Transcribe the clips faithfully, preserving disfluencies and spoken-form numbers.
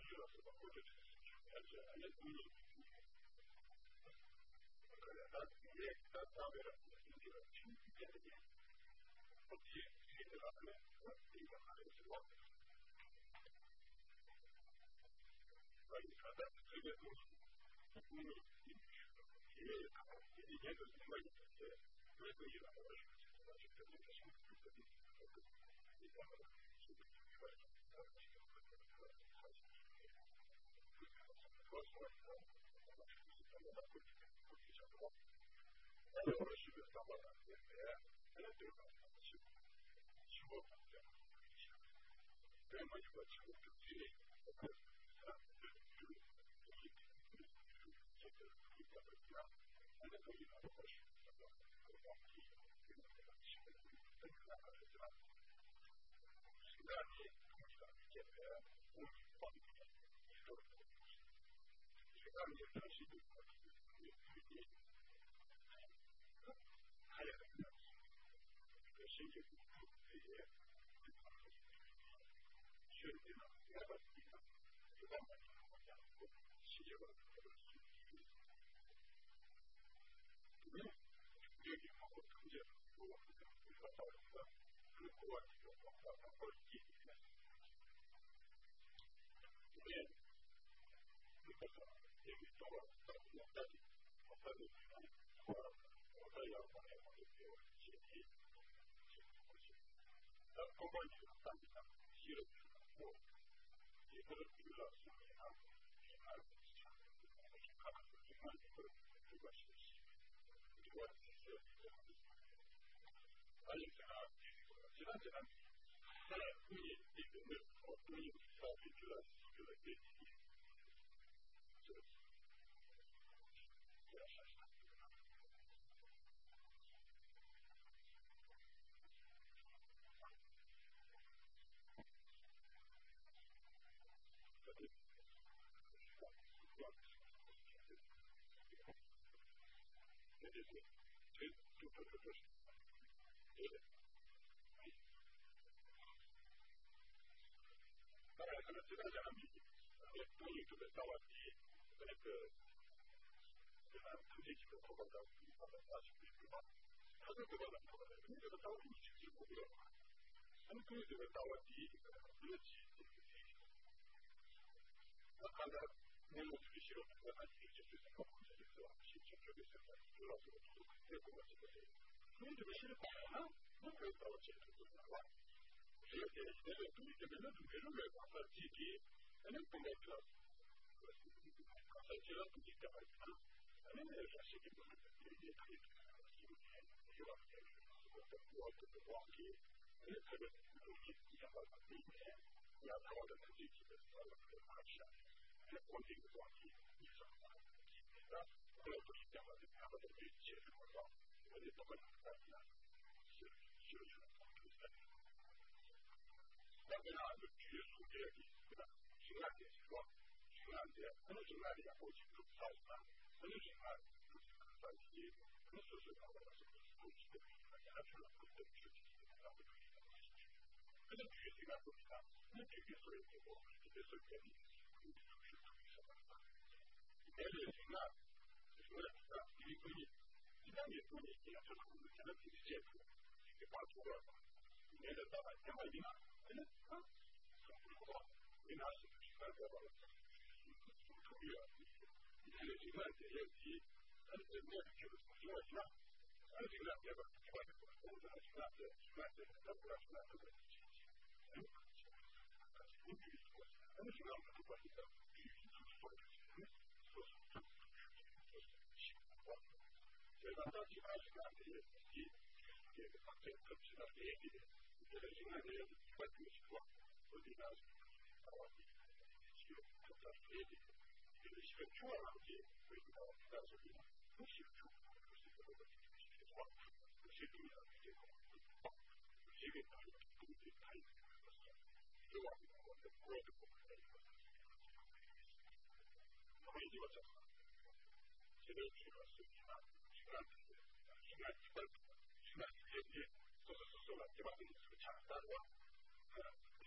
유라서 보여줄 수 있죠. 아니 돈이 그러니까 이게 다 다음에는 이게 진짜는 어떻게 해결을 하면 이거 하는 수가 그러니까 그게 돈이 이게 이게 또 정말 이제 그래서 이라고 하시죠. 아직도 이제 생각했더니 이거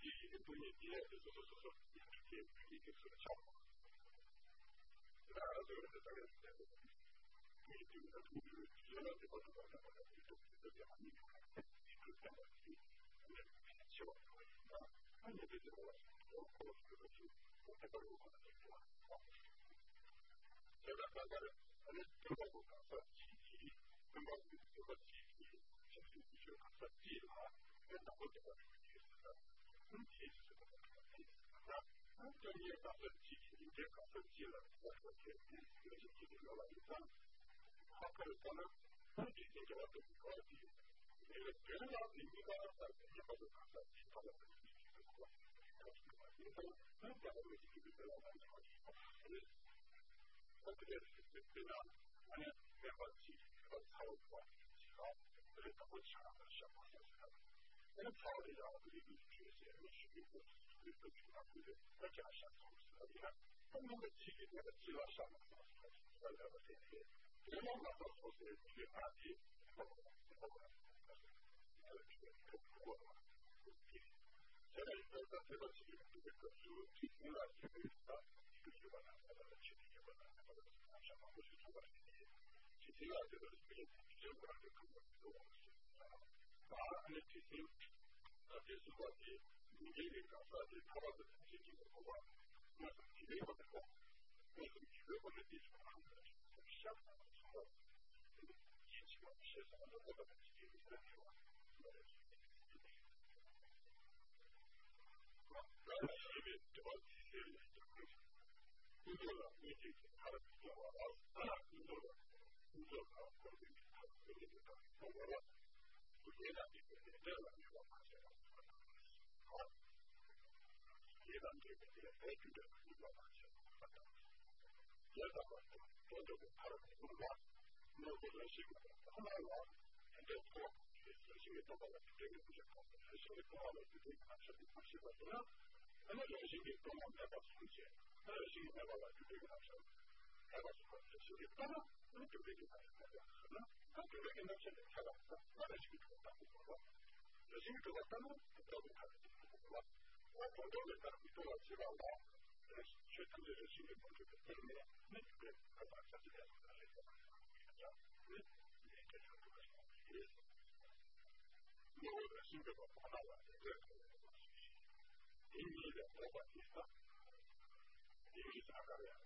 一个东西第二就是说是说一个一个是个效果。那这个是大概是这样的。你这个同时学了这个这个这个这个这个两个你看，你是这样的去那个希望啊，那你这个我我我这个是我这个我可能是这样啊。现在大家的反正中国不讲说积极，中国这个积极，其实你就讲说积极啊，跟中国这个意思的，问题是这个意思啊。那这你也讲说积极，你也讲说积了，我说这这个积极的老一张。他可以讲呢，问题是这个东西高级，那个别人家你刚刚说你不是讲说其他的问题是这个高级，高级的，因为人家的问题就是这样的高级，所以我这个是这样，反正没法去这个操作其他，这个都强的什么事情。那个操的呀，这个确实也是一个一个主要的国家上从事的，你看，他们的企业那个质量上的从事的，大家的这些。这样的话，说是一个大体，包括包括呃这个这个过嘛，现在这个这个企业这个有提供了这个啊一个一个呢，呃其实一个呢，这个相当于是这个其实啊这个这个这个这个这个啊，当然呢其实呃这是说的你这个讲说的他的这个的话，那是体育的话，那是体育的地方的相当。一起往市场的这个基金来说，啊，然后因为这个企业的工作了，已经他的工作了，啊，工作了，工作了，或者他的这个工作了，不接纳这个这样的一个发现，好，接纳这个这个该去的一个发现，接纳了，做这个他的工作了。那我们是当然了，这个确实是一个多么这个不是高的，是一个多么的这个是不是的？那那么有些人多么来到从前，那有些人来到了就这个是，来到什么？就是当然，那就这个是那个，那那就这个呢是开了，那那是一个大规模了，有些这个当然不到他的这个了，我广州的大规模了，知道了，呃，学他们的新的这个方面，那这个可把这些的这个。嗯，也就是这个意思。那我的性格不大了，这个因为的老板意思，因为啥个呀？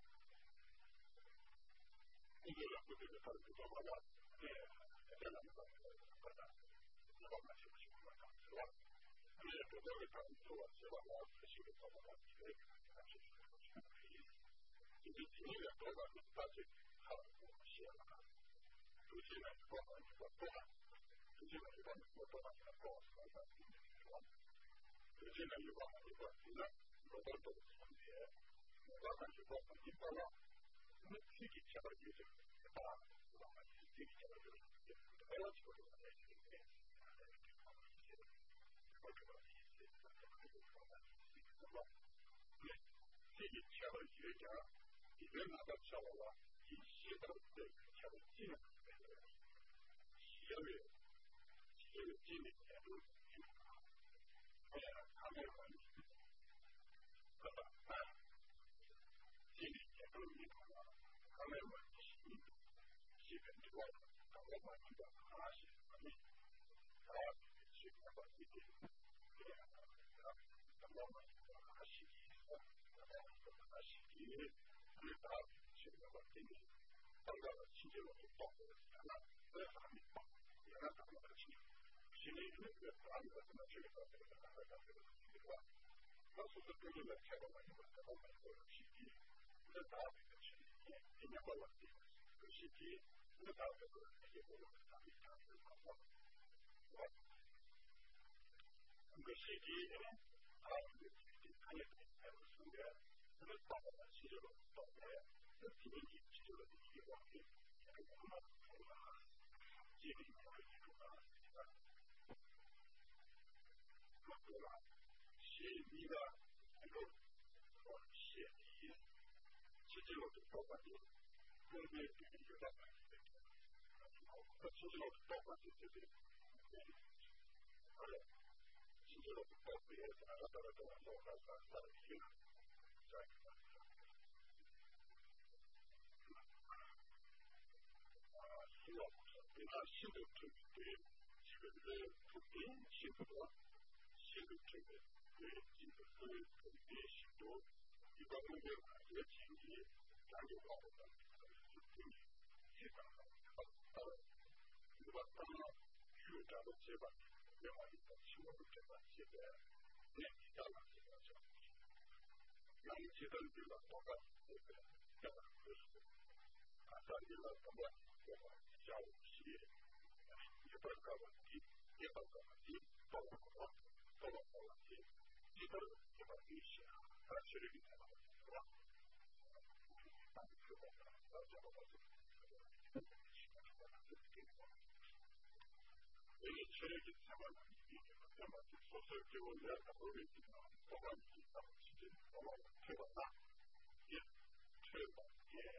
工作了不这个他的工作好了，对，这样的话，大家老板是不是不管他是吧？因为这个他们做是吧？我是个老板，这个还是是这个意思。就是因为的老板他是他写了。有些呢，包含一个多半，有些呢，一般我多半是高是吧？有些呢，一般一个是呢，我都都分别，我多半是包含一般了。那么具体调节这个大，我们具体调节这个还要求这个在这个面积啊，在这方面一些，或者一些这个这个方面一些什么，对，具体调节讲，你别拿到效果了，以系统的调节呢。企业的企业的经理也都有啊，哎呀，他们很各个啊，经理也都有啊，他们问题基本这个他们问题的还是可以，他去那个一点，对呀，他们问题的还是意思，他们还是以对他去那个经理，当然了，企业的报告原来在哪里报？原来咱们的企业，企业那个咱们的什么这个这个大概这个对吧？那是不是对应的开发完以后，开发完以后的企业，那大这个企业，今年到了这个企业，那大这个企业我们大力大力的广告，是吧？那个企业呢，他们的企业他也还有生源，那么大的企业的导来，那经济企业的一些方面，也是我们从哪基本上是一种啊，那对吧？协议的这个呃协议，其实我是包括就中间这个有大概这个，呃，其实我是包括就这个，呃，其实ろくパックやつがなかなかそうなさされている。じゃあ、今、今、シルといって、自分で、特にシルは、シルといって、自分で、特にシルを、一般のような家賃に、残業があったりとか、特に、時間がかかったら、また、ユーザーの手番に、では、仕事手番して、ね、時間がかかっちゃう。何時間というのは分かってて、だから、朝になったら、じゃあ、し、やっぱり変わって、やっぱり変わって、どうも変わって、どうも変わって、時間がやっぱりいいし、話しるみたいなことは、なんていうのかな、なんていうのかな、えー、それで様々に、様々に、そうすると、やった方がいいな、とかに聞いたりして、その手はな、いや、手は、いや、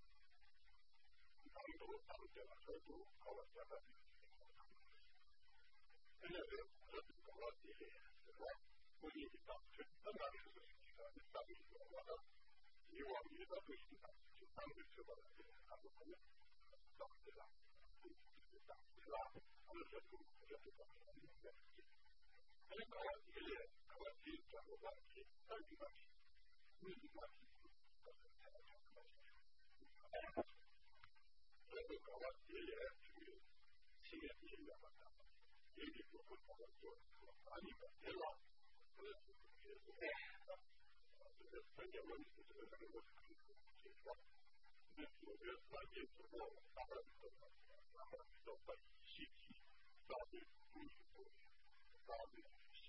何度もある程度、それと変わってやったりする。Ella veo que como tiene ¿verdad? Muy importante. Nada de eso significa está bien ¿verdad? Y yo a mí me da cuenta que tanto se va a hacer algo como la de la de la a ver si tú ya te vas a entender. Pero ahora tiene ahora tiene que hablar que tal y más muy más Luego ahora tiene que sigue tiene la batalla. Y digo por favor yo a mí me da España no es que se me sale los escritos. Dentro de España, como ahora mismo, país, sí, sabe, muy bien, sabe, sí,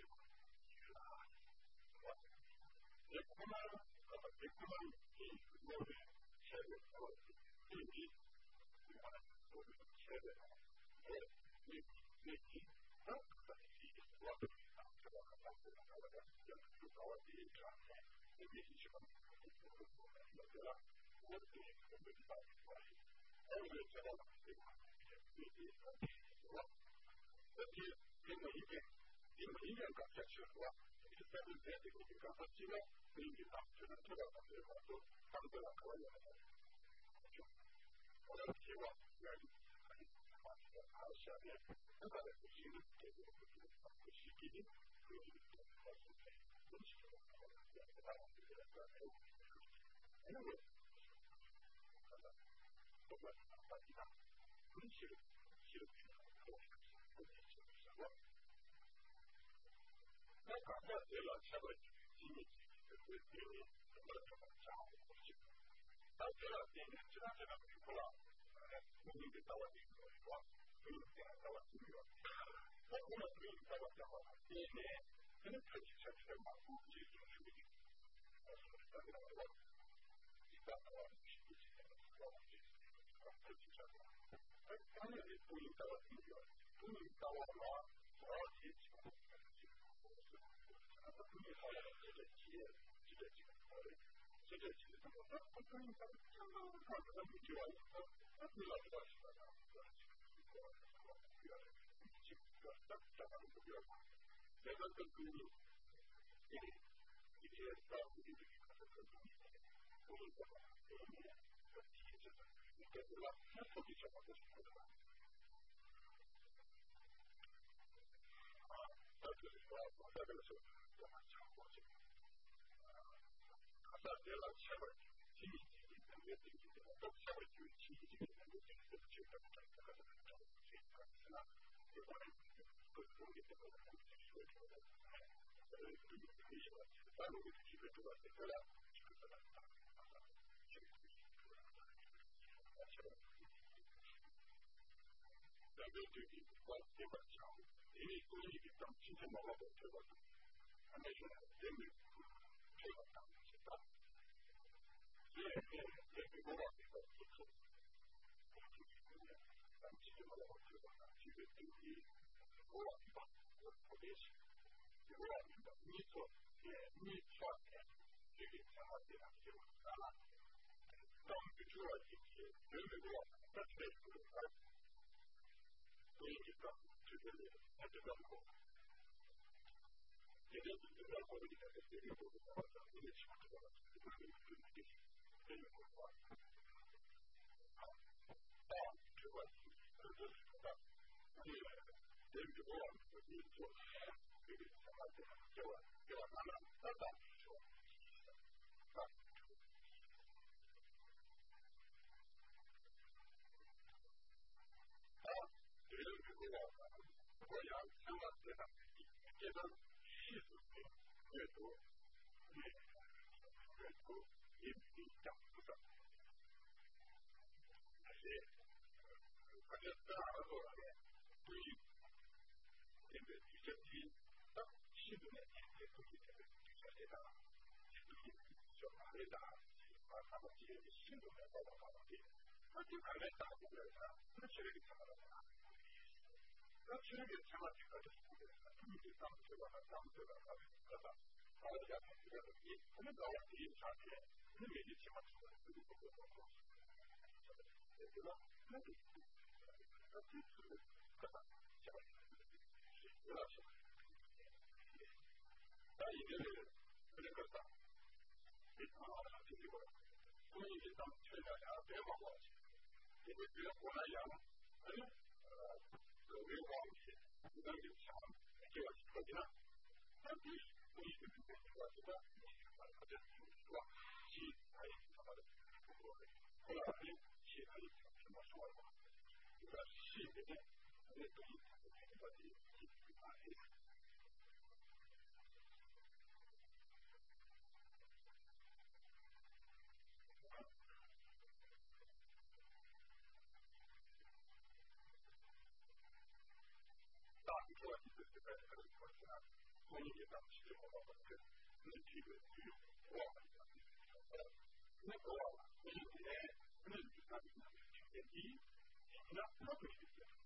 de cómo, de cómo, y no de chévere, y de, chévere, de, de, de, ¿no? Así, lo que trabaja la palabra, ya lo acabo de decir, es decisión, de la muerte, de la muerte. Every channel is perché prima di che prima di che facciamo il servizio tecnico di capacità quindi faccio una cosa per fatto tanto la cosa ora che va magari faccio a sciare e vado così che così che quindi posso fare non ci sono e non è come la partita non ci ciなんか、まあ、では、しゃべり、地味に、そういうふうに、まあ、ちょっと、ちゃんと、こっち。だから、現実なんじゃなくて、ほら、海で倒れていくのには、海で倒れていくよ。まあ、この海で倒れていくのは、いいね。それから、実際に、まあ、事実の主義。まあ、その人だけは、実は、まあ、実際に、まあ、事実の、まあ、実際に、はい、なので、海に倒れていくよ。海に倒れは、それは事実の、本当にそれ自己自己自己自己自己とか本当にそんなのがこんにちは本当にありましたが自分がだったからというか生活的にいいいいさいい方々にこういうことがいいね小さな見てるは本当にそこですからだけどだけどそう朝ではしゃべり、地域に出てきて、しゃべり地域に出てきて、中華の方々がついたんですが、これこれを見てもらうとそういうことですね。それを見てみれば、あの地域が出てから中華だった朝中華に来るしゃべり。だけどというのは出ました。ええ、こういう時間、地域の方々ということ。あの人は全部そうだったんですが、いやいや、全部ごまでだとそう。本当にね、あの地域の方々というのは、中国的にごまでだとこれし、ごまでだにと、にとはね、中国下がってなくてますから、なんで今日は一日、全部ごまでだってくるから、こういう時間、中国でやってたのを、 れはこれに対していうことがまた出てしまったからっていうふうにできるということは、あ、それは、それですから、全部を認知をする様で、では、では、なら、ただ、そう、あ、全部を、これや、つながってたんです。けど、シーズンで、えっと、ね、えっと、言っていたことだ。で、かじったら、あとはね、という、全部、一緒に、シーズンで、えっと、一緒にた、一緒に、一緒にあれだ、まあ、楽しいシーズンで、ばばばばで、まあ、考えたことぐらいかな、それ、それでたからだな。それで、たまっていうかですね、見てたんですよ、たんですよ、ただ、あれが、この側っていう感じで、見てしまったということだと思います。では、なんで、そっちする方、じゃあ、では、第一レベル、それからさ、えっと、結局、この時間、それから、電話をして、で、これは来ないやん。あれ、上を見て、何をしゃん、今日は聞こえな。なんで、こういうふうに言われたら、風っていう人は、し、はい、様です。これはね、し、はい、様ましょう。だから、しでね、えっと、いいことができるので、今日は聞いてくれてるんですが、こういうふうなしてもらって、ね、聞いてるのは、ね、これは、いいね、ね、時間になって、いい、な、なくていいですよ。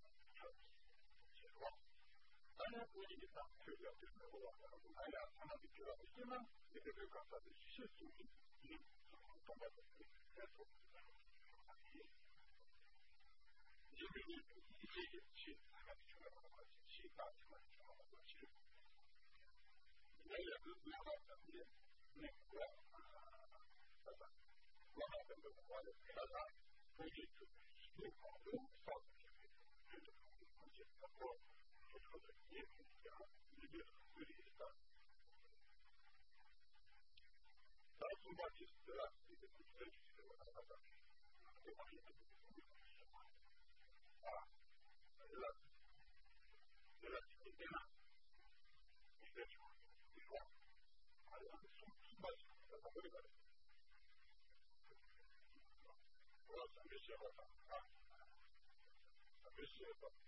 大学にいた中学というのは、大学様で今日は一番出てくる方で、施設にいる、その言葉ですね、そうですね。自分に一時し、が必要なことがし、が必要なことが知る。いやいや、ずっとなかったんで、ね、これは、ただ、わかったことは、ただ、こういう人、すごく、どうスタートしてくれるということを、実はこう、そういうことに言えるんですが、自分の無理した。最近は実は、自分の人生ではなかったんです。でも、いいことですね。あ、それは、それは自分でな、見てしまう。では、あれは、そのつまり、例えばですね、これは寂しい方が、寂しい方が、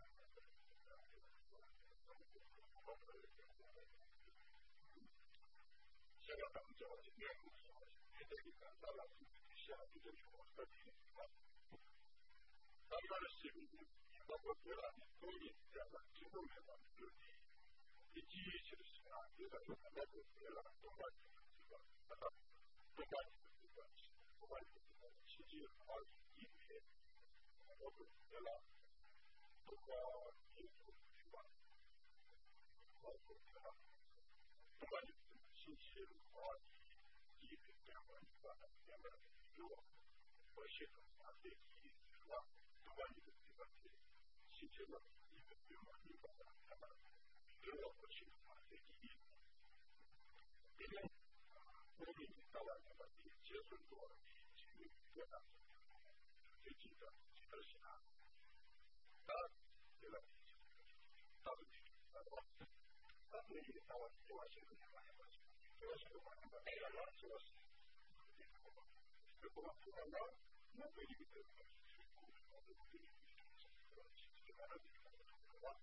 社会関係は自分の出てきたら、視野に出てきたら、大概の市民に、今こそは、当に、自分では、一時印が、出たような、僕らが、どこに行くか、また、どこに行くか、どこに行くか、指示をある意味で、僕らが、どこに行くか、僕らが、どこに行くか、信じるのは、いいですね、これは、やめられるよ。これ、シェフの安定期は、どこに行くかって、信じるのは、いいですよ、いいことだから、それは、これ、シェフの安定期でね、この時に使われた時、シェフのとは、自分では、自分が力しな、だ、では、多分、あの、多分、いいです、あわせては、シェフには、シェフには、シェフには、シェフには、シェフには、で、この人が、なんということを、こういうことを言っている人が、してからできたことは、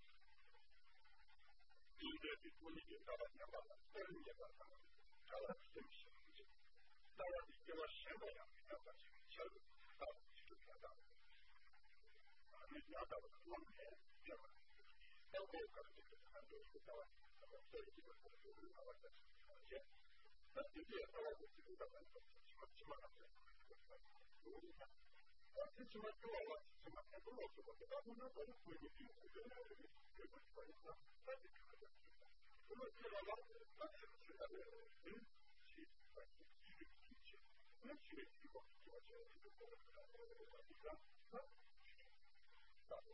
人生でここにいるからには、二人には、からしてみせる。だから、人は死ぬやん、なんか、死ぬ、あ、死ぬから、あの、あたは、なんで、やばい。だから、から出てきたんで、だから、そういう気持ちを言うのは私たちの話。だって、家から出てくるから、しましまなんだよ。どういうか。私たちは今日は、しまったと思うけど、あの中でこういうふうに言うことを言うということが、だって、 그러면 제가 막 같이 시간에 일시 일일일치 일시에 이거 제가 제가 이거 그러니까 나도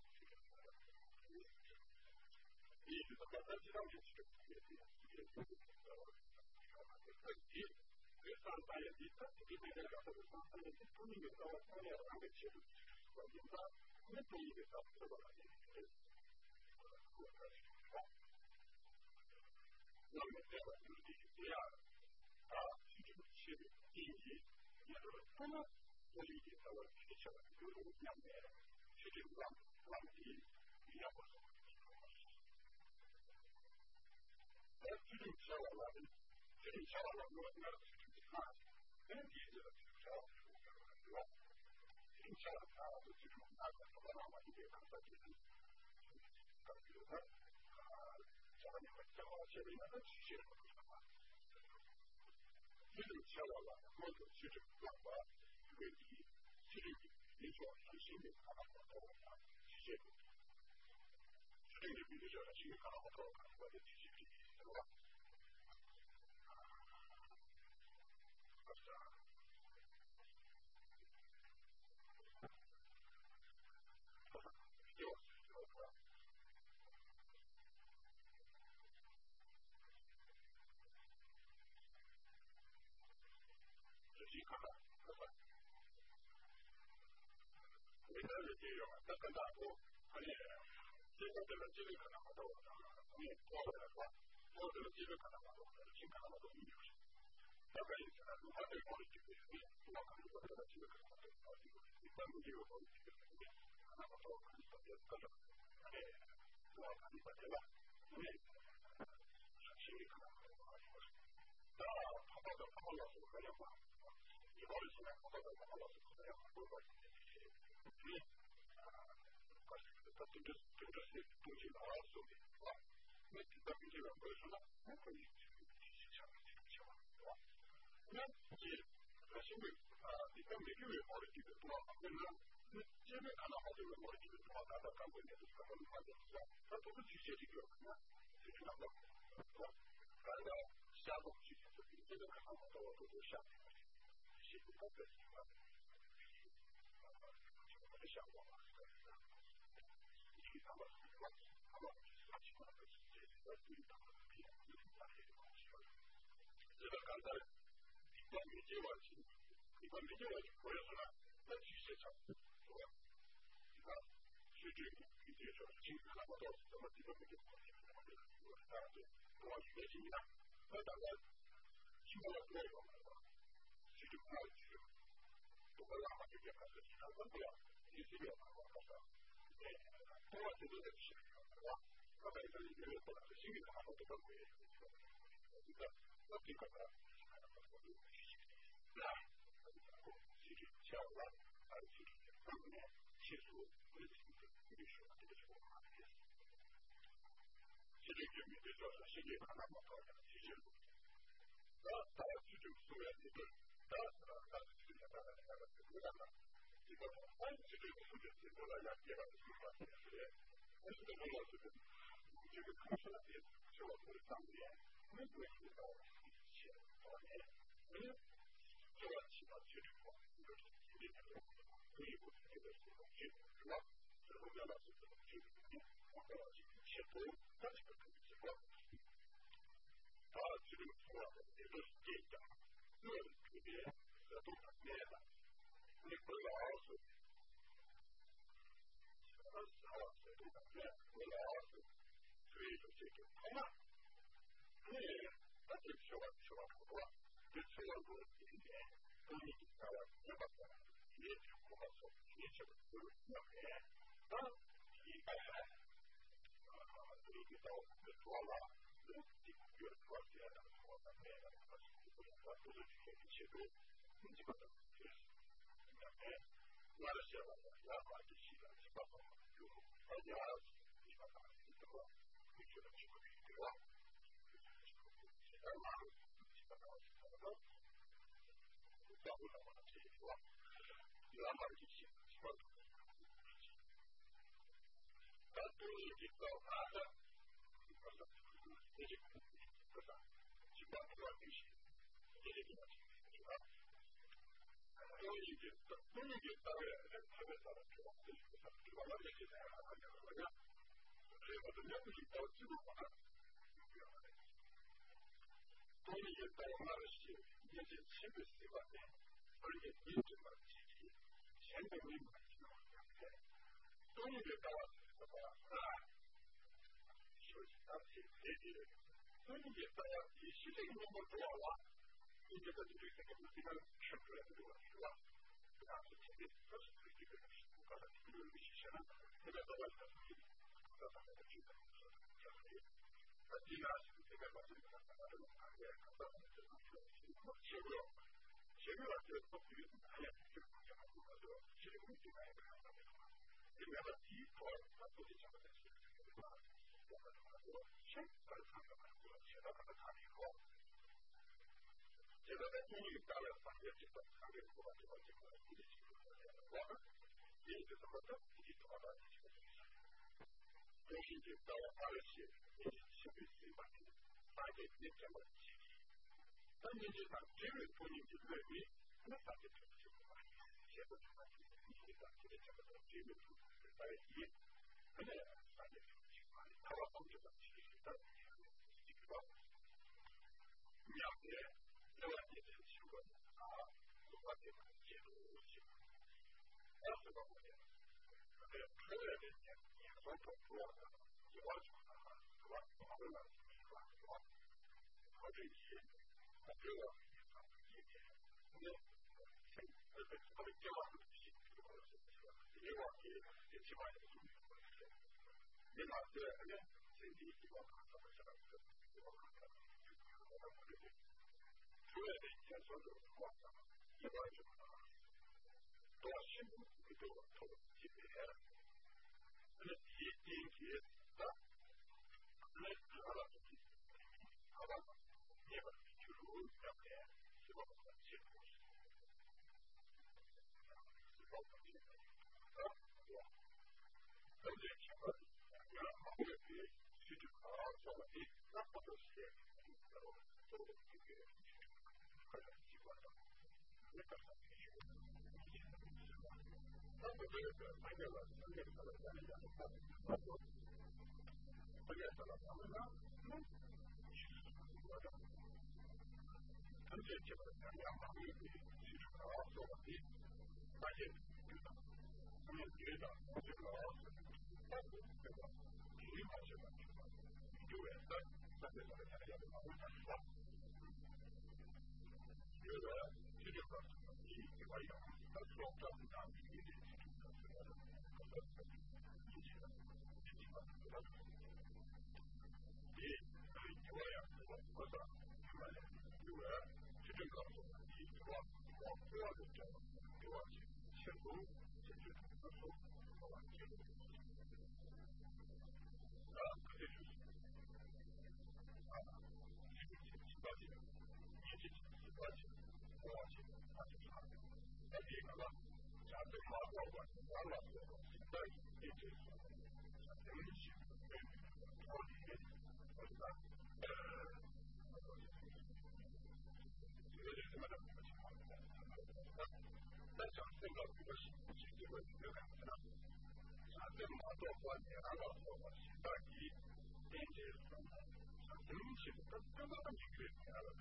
이 같은 시간 지금 이게 이게 그래서 안에 있다 이게 내가 가서 안에 돈이 있다고 하면 안 되지. 그러니까 내 돈이 있다고 그러거든요.那么这个就是这样啊，是这个是第一，也就是他们所以他们提出来就是两面，是这个让让第一样不同。而这种小娃娃呢，这种小娃娃我那是这个看，跟第一个是小娃娃对吧？这种小娃娃是这种那个小娃娃一点看到这个，感觉他啊，家里面小娃娃这边那个机器人。这种小娃娃或者这种娃娃为第一，这种你说很新的看到好多啊，机械的，这种比如说新的看到好多看到的机械的，对吧？啊，是啊，有有的，仔细看看，看看。没得人也有，那更大多，而且这个这个这个可能好多，你多了的话，多这个这个可能好多，新看到的有些，大概意思呢，如果对方的这个你，我可能说这个这个可能好多，一般没有好这个这个，可能好多可能特别各种，哎，我可能不对吧？因为心里可能好多，那他到的他老师可能嘛，以后的现在他到的他老师可能要多少。因为啊，他这个这个是东西老要收的啊，那这个这个不是说呢，我可以去去想这种情况，对吧？那这核心的啊，你看每个月好的这个多，那么那这边看到好这个好的这个多，大家看过的这个很快的是吧？它都是机械这个啊，这个那个是吧？还有下动机械这个这个看到好多都是下动机械这个这个。想过吗？你他们他们他喜欢的是这个对他们的比较大的一个东西。这个刚才一般没见过，一般没见过，我也是呢，在机械上，是吧？你看，是这个你这说新看不到什么地方没有关系，什么这个我是大家跟我学习一样，那大家听到了多少了吧？是这个那这个，不管哪怕这边还是其他的不了。一直有啊，我看到，对，多了这个的是吧？那在这里面不能是新的话，都不会有这个，这个那这个呢，那其实像我啊，其实他们呢，其实为什么会说这个是我们的意思？其实就面对着世界看那么高的，其实，那大家这种素养就是，那那那这个大家大家是不一样的。这个安置这个数据结构大家也很喜欢，是的。但是这个老师这个考试的也是我们的当年，没有遇到一些当年，没有这个起到这种就是经历的可以不是这个这种这种是吧？最后呢，老师这种这种我跟老师切磋，但是可以是吧？他这个主要也都是这样，个人特别的都很面的。你不老是，二十号是多少年？不老是，所以就这个好嘛。你那就吃完吃完不多，就吃完多一点点，等你吃完也把它也就不好说，也吃不多两年。啊，一般啊，这个到这多了，这几个月多些的，我们那个它是不是它不是去切多，你这个就是。那的写了，然后就写了几百个，就大家几百个，这个会觉得这个对吧？然后几百个，几百个，要不然我这是吧？然后就写了几百个，但都是比较难的， 時間にください。時間が厳しい。出てきますが、こういう言った、こういう言ったぐらいで食べたら今日は出てください。今まで来てたような感じなのが、それまた逆にこっちのかな。こういう言ったらなるし、이제 신부씨가 그렇게 인증을 지지, 생명을 가지고 있는데, 돈이 됐다고 해서, 솔직하게 얘기를, 돈이 됐다야 이 시대의 몸을 좋아와, 이제까지 이렇게 우리가 평소에 들어가지고, 그 당시 책에 서서 그렇게 되었고, 가서 그걸 시시하는 그가 떠나서 그가 사람을 주고 네가 내가 가진 것을 하게 최고요. 최고가 되어서 비교는 아니야. 기억하고 가서 최고 기록이 나타나는 내가 이 거를 바꾸지 잘못했어요. 그래서 책을 생각하는 거 제가 하나 가지고 제가 대통령이 따라 상대적으로 상대적으로 가지고 지금 이제 지금 와 예를 들어서 먼저 이제 또 하나 지금 공신집 따라 아르시 십일시만에 사게 내점을 지기 현재지상 제일 본인이 왜 하나밖에 없죠. 제가 정말 이해가 되겠지만 제일 본인을 따라 이해 그냥 사게 되지만 다와 성격을 지키다 지키고 그냥에 내가 이제 지금 아 똑같이 제도 지금 알아서 보면 그래 그래야 되냐 손톱 좋아하다 좋아하잖아 좋아하는 좋아 거기에 목표가 이게 근데 그래서 그렇게 하는 것이 이거 이게 지방에 있는 거예요. 내가 그러면 생기 이거 가서 사람들 이거 가서 줘야 돼. 현실로 좋았잖아. 이거 좀 또 신부도 또 집에 근데 이 얘기에 딱 근데 하나도 하나 내가 주로 이렇게 집어서 집고 집어서 집고 근데 제가 그냥 아무래도 시주가 저기 나빠도 시에 있다고 또 이게 그래서 집어서 그러니까 그래서 그래서 상대가 상대가 상대가 현재 제가 양방이 시주가 저기 다시 그러면 뒤에다 제가 제가 이 마셔가 이거에 상대가 잘해야 된다고 그래서 시주가 이 개발이 할수 없다는 이게 이 좋아야 그거다 그만해 이거야 시주가 이 좋아 좋아졌죠 좋아지 최고 제주도에서 좋아지 아 그게 아 지금까지 이제 지금까지 좋아지 아주 잘 여기가 자들 마음과 달라서 진짜 이제 재밌지 어디에 어디가 이거를 말하는 거지 나 정생각 그것이 실제로 생각하면 자들 마음과 달라서 시작이 이제 음식부터 끝나는 얘기를 해야 돼.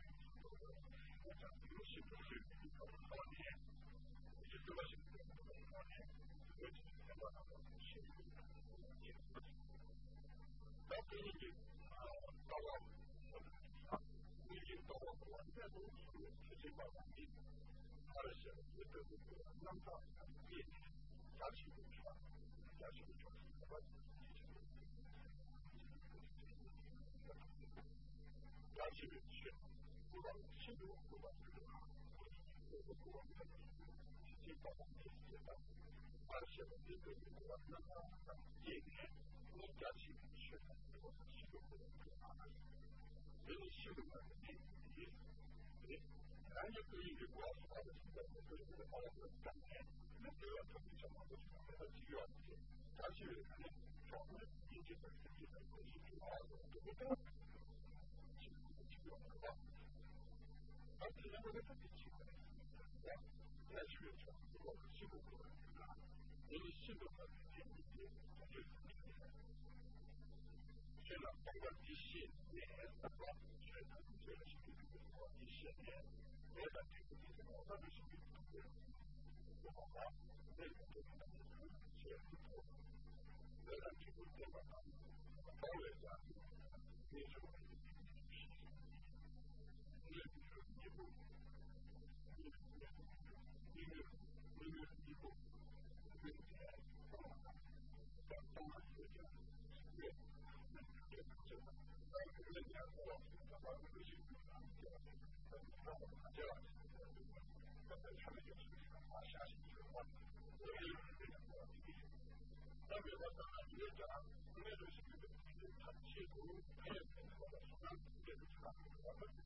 음식을 하니 이제 그것이 하니 그것이 생각하고 나중에 이제 나와 이게 나와 완전히 수집과 관계 알았어요. 그때도 남자 이 자식을 좋아 자식을 좋아 자식을 취해 그건 신도 그건 그리고 그건 지지가 없겠다. 알았어요. 그때도 그건 남자 얘기해 이 자식을 취해 그것은 신도 그건 그런 신도가 이게 아니 그 이게 뭐하고 하겠습니까? 그리고 말하는 것 때문에 내가 정치적으로 해서 지겨웠지. 자식을 하는 정말 인지를 생기는 것이 좋아서 그것도 用的话，而且人为的这个机会是来去成都的西部部分啊，因为西部的经济它就是虽然包括一些年的话，确实这个是一些年，我感觉这个我们是比较多的，我们那个部分的是很多，我感觉这个地方包围下去，你就会那个一步，一步，一步，一步，一步，一步。在东南亚这样，越那个这个这个，但是人家说的话，不是那个，那我们这样，刚才他们就是啊，下去之后，我也有这个问题。但是我当然也讲，那个是那个，他企图他也跟我们说，这个是我们这个，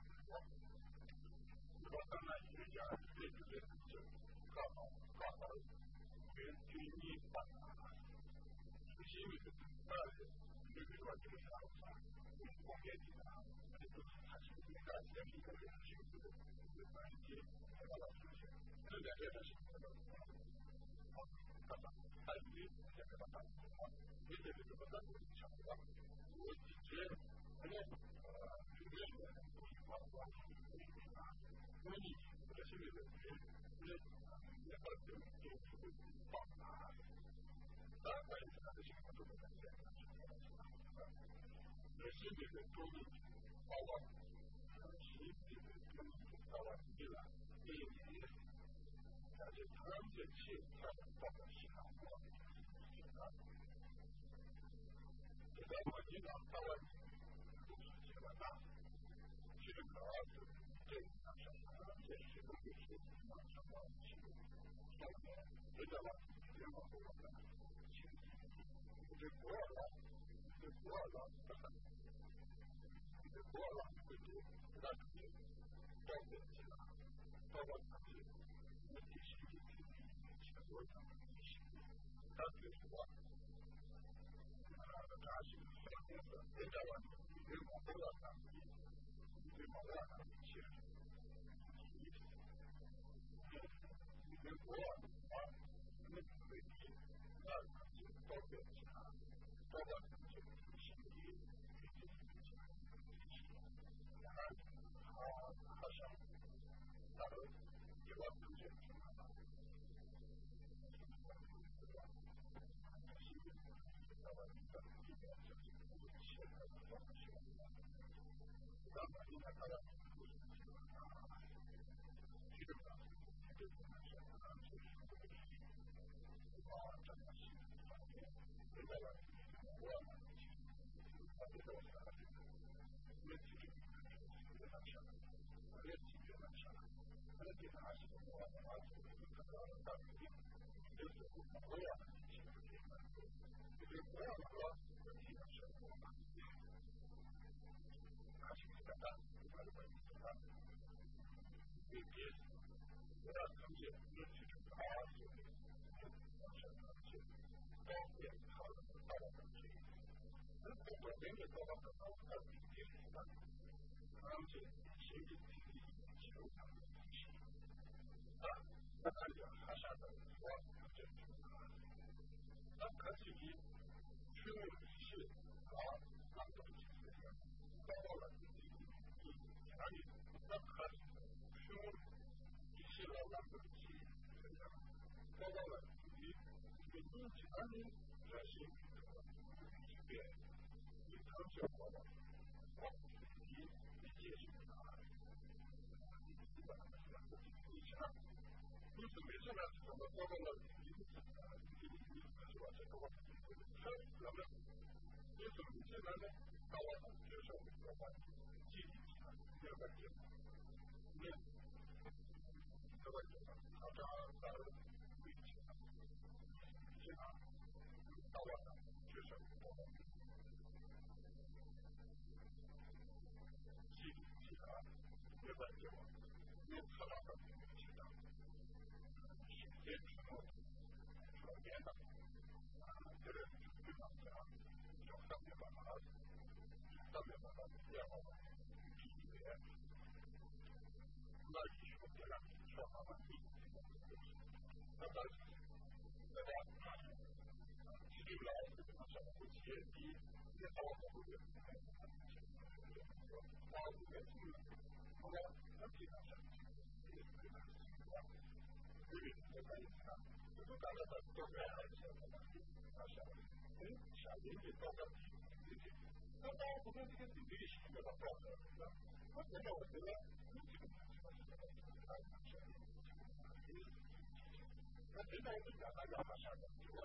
我当然也讲，这个是就刚好刚好跟军医办啊。因为这个大的这个说这个啥啥，工业地啊，这个它是一个先进的形式的一个关系，它把它实现，这个这个是这个啊，干嘛？它已经这个把它啊，你这个这个单独强调，我一直可能呃，有的人不喜欢关系啊，因为你这个是为了人人也把这个就就会放大。当然，关于它的情况都不太简单，也是这个中医包括长期这个中医包括医疗这一年，而且长期去看包括西方国啊，这个我经常到了都是这个大，这个主要是这个什么，这是东西是什么什么去，上面这个了，这个我们。这多少这多少这多少会多，那是到点去了，到了哪里，我必须得去去多少必须，但是说，啊，那是上面的，人家往人往多少上去，人往多少上去，你跟多少啊，那可以，那就到点去了。包括这个心理，然后好好像大家也往正确去了，心理，包括你的里面就是现在的方式，那么你看大家去了，这个是啊，就是啊，这个是方面，这个了。我他这个是越体越越难上，越体越难上。那这个还是我们还是可能大部分就是不一样的情况，就是不一样的话，问题是我们还是比较大，它的问题是大。因为我要成绩越去高一点，我想成绩高点，好的到了成绩。如果我人家做到很高的比例的，而且心理体力基础上的提升，啊，那这个还是的，我这个那可是以学问是啊，那个就是到了自己一哪里，那可是学问一些老板的去这样，到了自己这个自己哪里这些区别。你刚才说的，我你你解释不了，你基本上是自己理解了。你准备出来怎么做到了？你你你你是吧？这个我他咱们你准备进来呢，到我们接受的话，记忆起来没有问题。那这个他这他会起来，起来到我们接受我们。记忆起来没问题，因为他那个起来。这个是说别的，啊，这个非常讲，就上面把它，上面把它变好了，必那你说这样说话嘛，你那么那么其实来这个生活节的也包括这个包括这个后来那平常上也是这个情况所以我感觉呢这个大家在做这样的时候呢他想哎想理解到底那当然我们这个经济是没有办法的那现在我觉得那现在是讲大家好像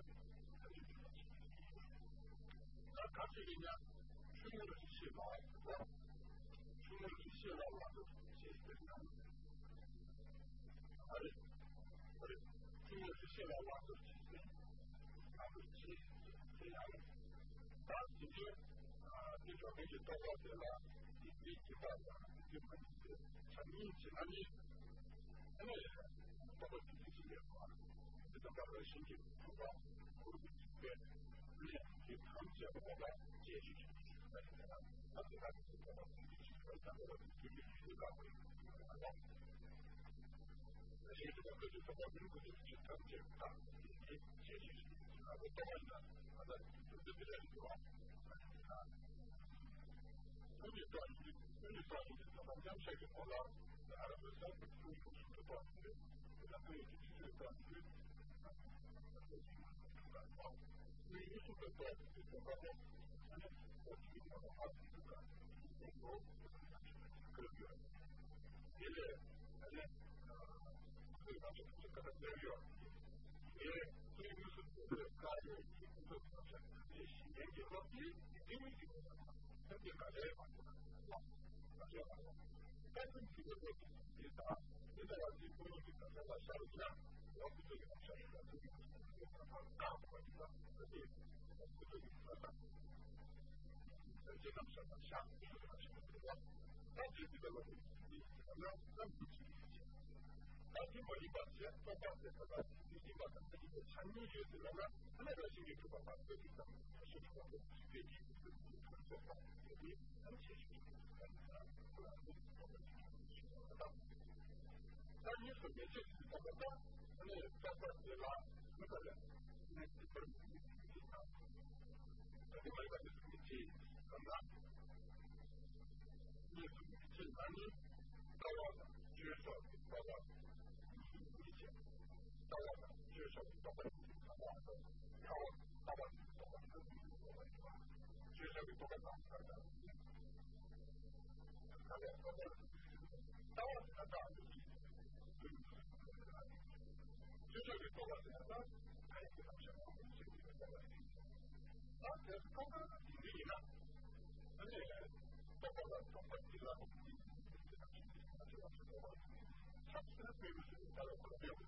那它这里面出现的是细胞出现的是细胞嘛都是细胞而且而且出现的是细胞嘛都是细胞它是细这样的当然今天啊这种东西多少年了你你知道的就很成立起来你那么包括经济的话这个包括经济出口或者是对而且你长期的话继续去那个那这个是包括经济出口包括经济出口而且这个就是包括中国的去长期啊你继续去啊我当然呢好的这个是吧啊经济转移经济转移的话将这个好了还有三个中国是的转移这个对经济转移所以艺术的转移这个包括我提到的话这个中国各个别的而且呃这个是这个资源也所以就是这个高的这个这个这些研究和别因为这个特别大家也蛮多的大家但是这个问题是啥现在要去做这个在下一步我不这个下一步这个大部分的这些这个这个什么下这个什么但是这个问题我们那不去但是我一般先做到这个一般的这个产业学这个呢那个经济这个把这个是说的对这个做法对而且是但你说的这是怎么办那这个对吧那个人那这个另外一个就是经济可能你是经济能力高了接受高了理解高了接受高了高了高了高了接受高了高了高了高了高了它当然就是接受高了这个还有一个什么这个高了而且高了经历呢而且包括了包括这个它其实并不是它的特别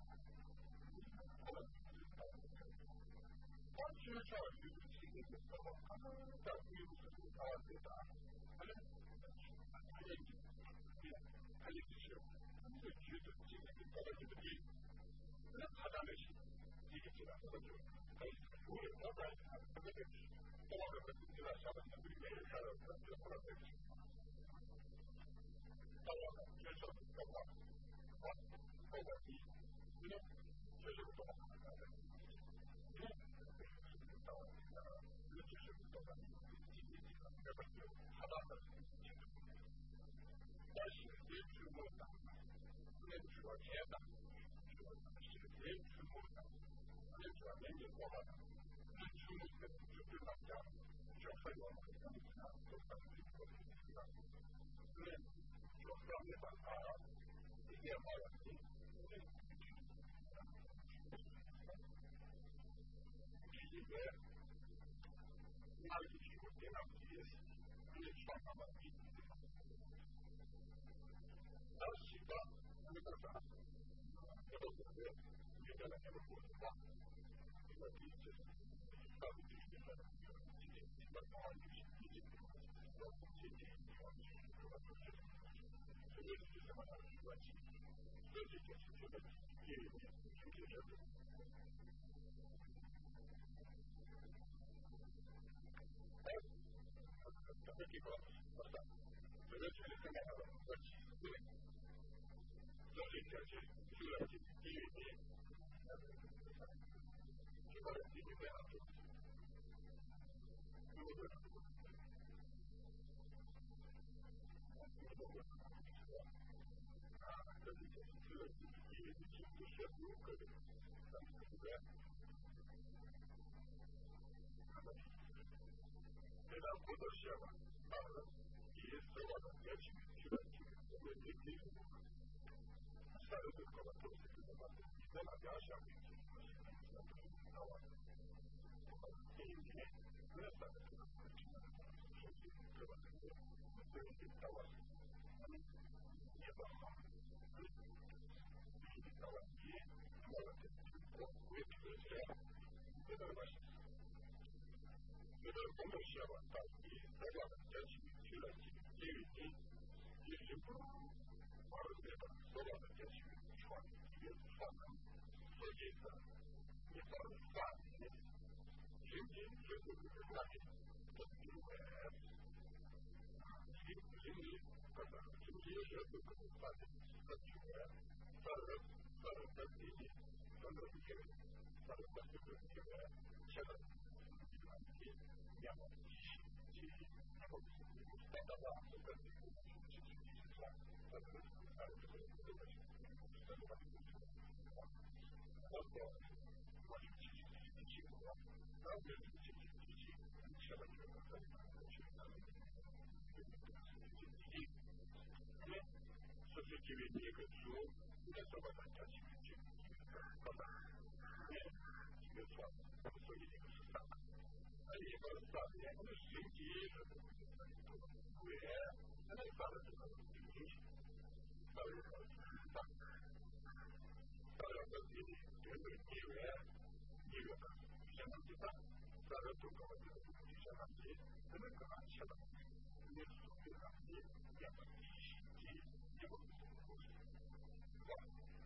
它其实教育的其实是什么它在并不是它最大它的它也它也是它这个举止其实跟它的这个地那它当然是第一次了这个就可以如果我在它这个包括这个这个小的这个里面还有这个后来这个到了接受的话啊后来你因为接受的话因为到了这个接受的话你经济这个这个就它大的但是也是我的也是我天的是我的是也是我的也是我年纪过了的也是我的就对大家就很有那个都很有这个因为就非常没办法也好了因为哪里去过电脑机因为上他们当时的那个啥那个我们原来那个国家那个第一次到底是什么今天基本上就是一直到今天地方去这个就是这个是什么样的关系这这就是这个业务就是这个这个地方这个确实真的对，这是表现出来的第一点，这个第一点啊，如果啊，这里就是这个第一点就是如何的，咱们这个，这个工作是吧？啊，第一次我们也去去了去，我们也去过，三个这个都是这个嘛，你在那边下面去，那我第一天，那三个这个去了，手机对吧？这个到了，也不好，到了你，到了这个我也觉得这样，这个嘛。这个工作下吧，到底大家在去去了这个经也是不二那个所有的这些传也传统，所以呢，你到饭店，经济这个那里都因为经经济可能经济也是个饭店的主要，当然当然本地的当然也当然本地的这个现在。两个机器机器，然后到达了这个这个机器机器上，这个还有这个这个这个包括我去机器机器机器国，然后这个机器机器下面这个这个去那个这个机器机器，那么这是因为这个书应该说把它加进去，好吧？这个算，所以这个是啥？一个三年的实际是对，那你发的这个经济，发的这个发，发的这个这个地缘，地缘的相当于大，发的这个这个相当于这个相当于你所谓的你两个体系一个故事，是吧？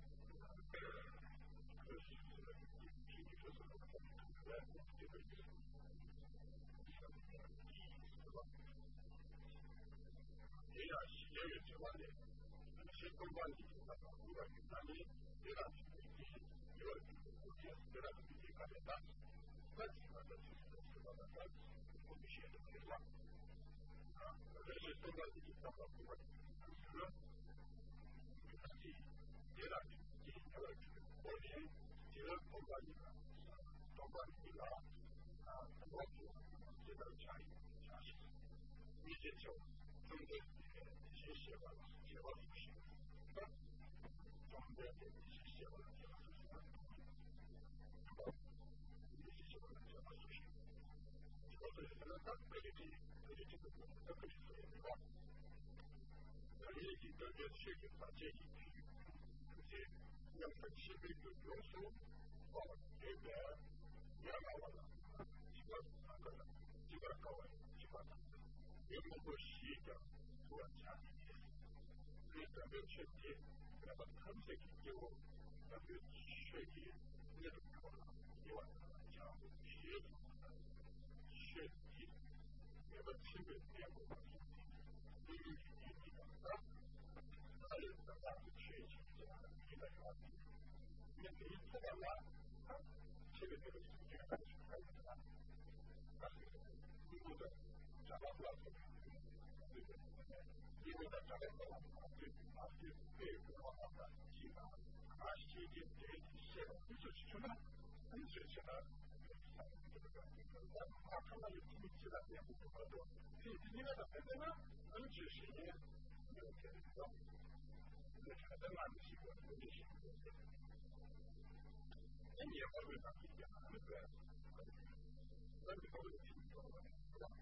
这是这个体系就是这个这个这个。也要也有几万年，先公关的那个公关的那里，别让你有有些别让你去看的单，那几个的就是是吧？那我们写的很乱啊，这些公关的那个公关的，是自己别让你你这个我们这个公关的公关的啊，我们这个强强势，一些就中间。写写完了，写完就行。那中间的一些写完了，写完就是那个，一些写完了，写完就行。我这里可能咱可以这可以这个都可以说的话，那你一个月写给他建议去，而且两份写给个元素，哦，这个两万万了，几万那个几万高位，几万大，有没有写的？我家里面，所以咱们全体，那么他们这个就咱们学习那种课程，另外讲学习学习，那么基本面我们对于你你的啊，还有咱们学习这样一个话题，那对于做完了，啊，这个这个是这样的，还有啥？啊，如果的讲到不了这个。因为在这个地方，对啊，对对文化的基本啊，些的这些，你就是什么？你就是什么？这个这个，他看到有经济的变化多多，所以你那个本身呢，很只是一没有变动，那这个嘛是个不理性的。那你也不会讲一样，对不对？那你都会听懂了，是吧？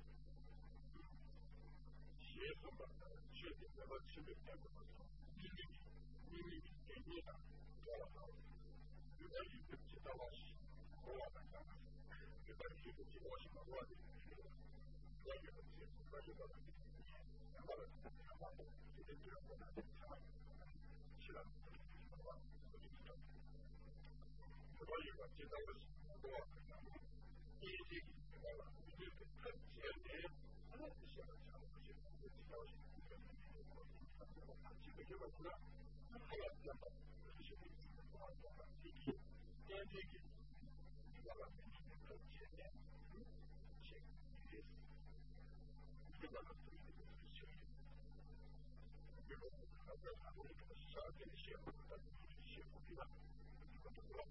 协同的确定那个区别变不同，因为因为给你的多了好，有的有的知道了是我们讲的，有的有的知道是我的，我有的知我有的然后呢，然后这个这个我们讲是的，我我就知道，我有的知道的是我第一季知道了，你就很简单。这些讲这些，这些东西，这个这个这个这个的なことが早くやっぱり職員の方が地域、地域、我が国の地域で、地域です。人がなっていること一緒に、でも、アメリカのサーテンシェアの方にシェアを受けたということは、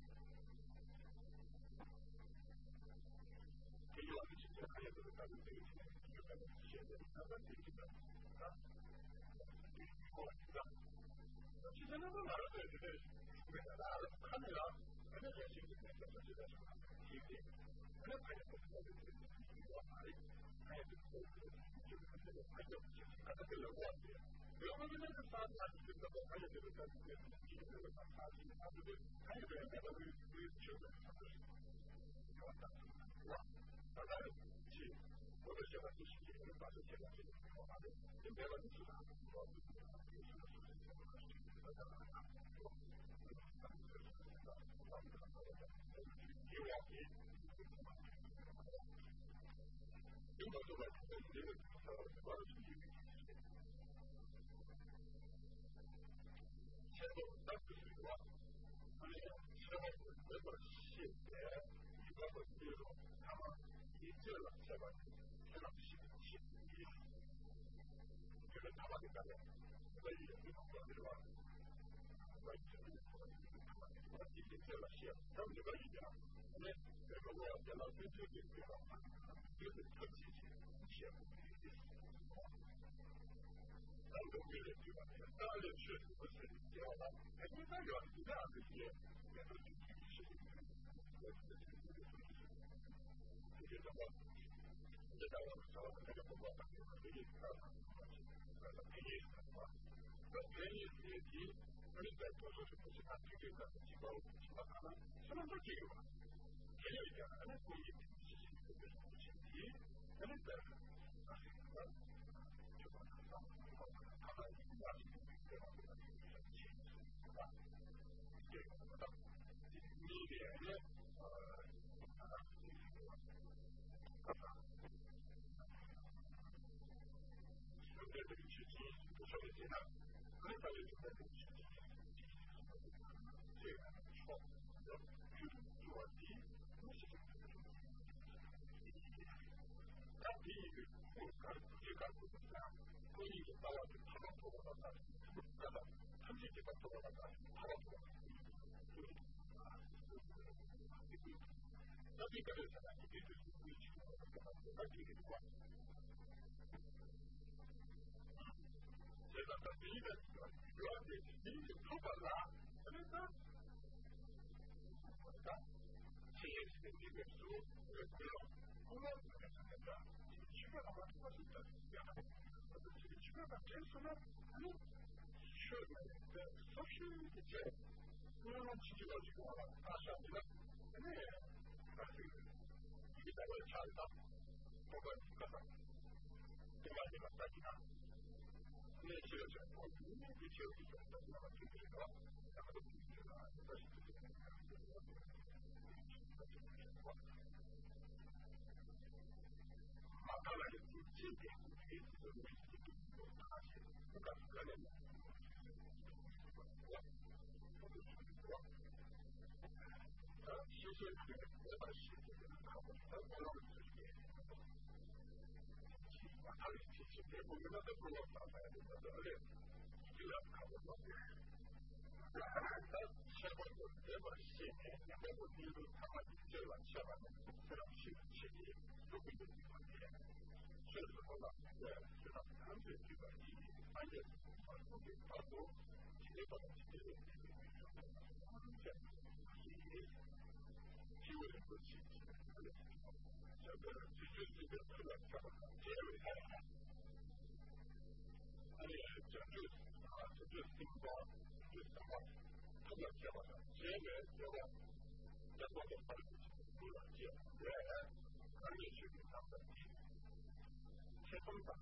企業は実は早くかるという企業がシェアで上がっていきますが、ということが、自然なものがあるというので、含めたら、カメラ、カメラが真実に立ち出します。聞いて、これは早くかるという理由はあり、早くかるという理由があり、早くかるという理由があり、両方でなんかサービスが早くかるという理由があり、早く早くやればという中国の話があったんですが、ただし、私は知識をバズしているのがある。で、では実は、今とかって出てくるのは素晴らしい。シェードバックするのは、あれが知らないことで、やっぱりシェードで、今というのを、たまに一応はシェードバック、シェードバックし、し、いい。それでたまにだね、それで今までは、まあ、一応ね、たまに、まあ、一応はシェード、多分それがいいじゃん。ね、それから、じゃあ、先生っていうのは、全部タッチして、シェードです。なんで見るっていうかね、ただでシェードをしてるっていうのは、変な作業はできないんですよ。やっぱり、シェードけども、で、だからさ、だから僕は、ベリースカーの話、だからベリースカーは、ベリースに、それから、そうすると、しまっているから、違う、違うかな。その時は、テレビからね、こういう指示を出している。それから、あれは、ちょっとなんか、かなり詳しく言ってますが、指示とか、しているのかな。メディアね、それでな、これから言うと、出てきて、で、そう、要は、D、もし、だっていい、こうか、時間とか、こういうのがあって、ただとかだったり、ただ、感じてたとかだったり、ただとか、そういうのが、何かでさ、何かで、そういうのが、何かで、こう、それだったらいいですよ。言われて、いいですよかな。それが、また、支援していいですよ。これを、この後ですね、一番の私たちが、私、一番のケースの、あの、週で、そして、この父の自分は、朝になってね、ああいう、いただいちゃんだ。僕は、深さ、手前には先が、ね、一応じゃあ、一応じゃあ、私は聞いてるのは、だから、聞いてるのは、私たちが、まあ、かなり、地域の技術を見つけているのは、昔からね、修正する、やっぱり修正するかもしれない。このようにして、まあ、ある一日で、僕がこの考えるので、いくらかもので、社会としては、支援、やっぱり、いるたまに、それは社会の、それは支援、特にですね、そういうことなんで、それは何ていうか、いい、あいえ、あの、あと、自分のしているっていう、じゃあ、いい、気を抜くし、それから、自重しているそれは、社会の、それより早い。あれ、じゃあ、あ、それで、今は、ですから、ただ、社会の、支援で、それは、じゃあ、僕は、あるんですよ。これは、支援で、管理主義になったり、seconda,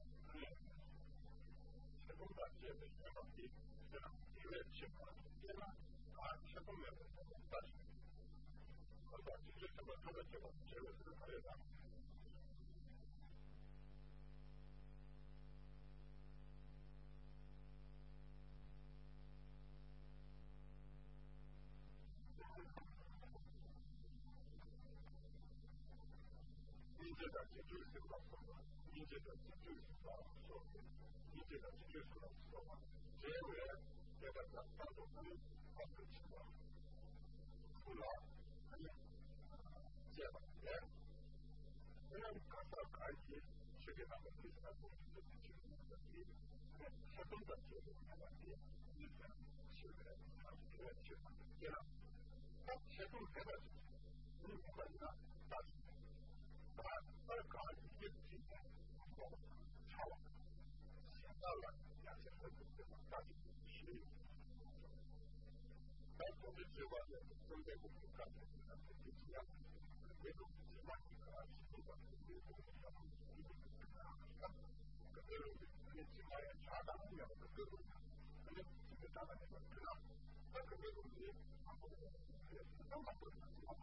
seconda azienda di chiamati della direzione della seconda azienda allora ci sono cosa che non c'è da fare da 界的解决这个方法，民间的解决这个说，民间的解决这个说法，结为这个当当中的方式情况，除了还有这个人，人看到开始世界上的这个东西的解决问题，活动的解决问题，以前是的，它是这样去这样，它活动这个你不管呢，但是。把二杠一的今天我超想到了两千分钟的大体是当我们之外的中间我们干的就是这样这种情况一个是不管是这种什么一个各种你起码要查到两个各种那么这个当然这个知道那个各种的然后那么多的情况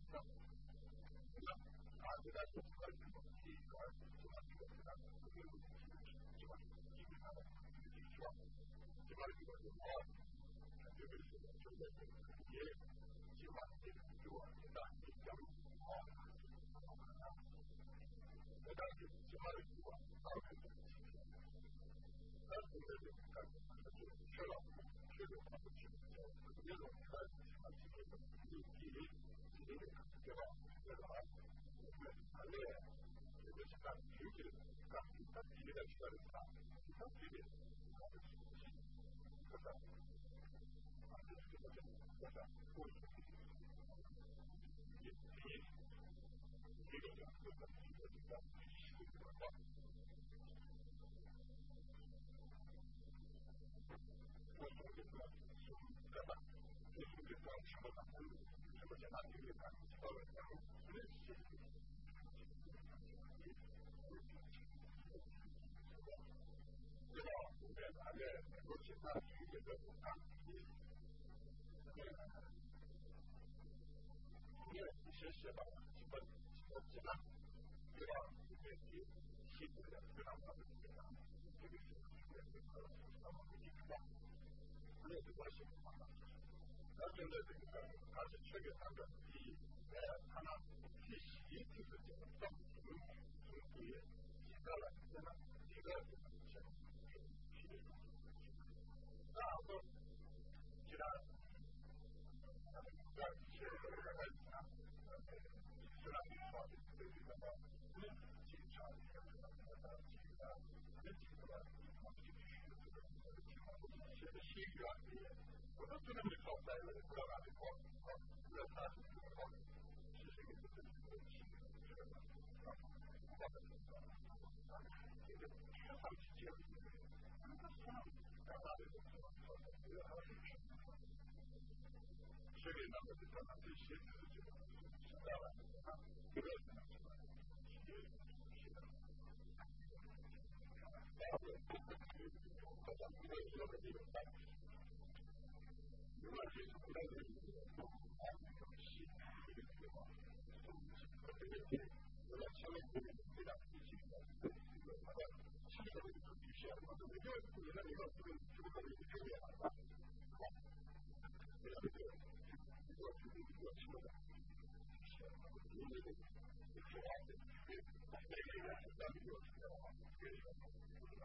啊，这个是这个这种第一个，这个这个这个这个这个基本上的基础，这个这个是啊，这个是这个也基本上这个就现在比较啊，这个是基本上就啊，但是这个看就是缺了缺了方式去这种看起码这个第一第一个对吧？这个あれ、私がきゅうじゅうがたって入れたりしたんですが、さっきで、だから、あれですけど、だから、こういうふうに、いい、いいのが、そういった気持ちが、してくるのは、そういうですが、そういう方、そういうですが、仕事がある、仕事じゃなくて、そういうのを、それして、这个我们大概能够现在去这个看，因为一些写到基本基本质量，对吧？这个是细致的质量上的质量，这个是这个这个他们的一个没有关系的话，那现在这个它是缺给它的第一，呃，它呢去洗就是这个造型从底洗到了现在一个是。然后，其他呃，是很啊，虽然你说的对这个嗯，警察这个这个这个这个那几个啊，就是这个情况是的新源的，我都知道你搞在了，不知道哪里搞啊，那他是这个搞，是这个这个这个是这个啊，或者是啊，这个缺乏之间，那个是干嘛的？这里呢，我就讲到这些事情，知道了啊，这个是是是的，然后好像这个说的这个单词，另外就是我们的啊，是这个地方，这个这个我要强调这个这两个事情的，这个好像其实这个必须要我们这个原来你要这个这个这个这个啊，好，这个这个。我是一个什么的？因为这个说话的，每个人是单独的说话，别人不知道。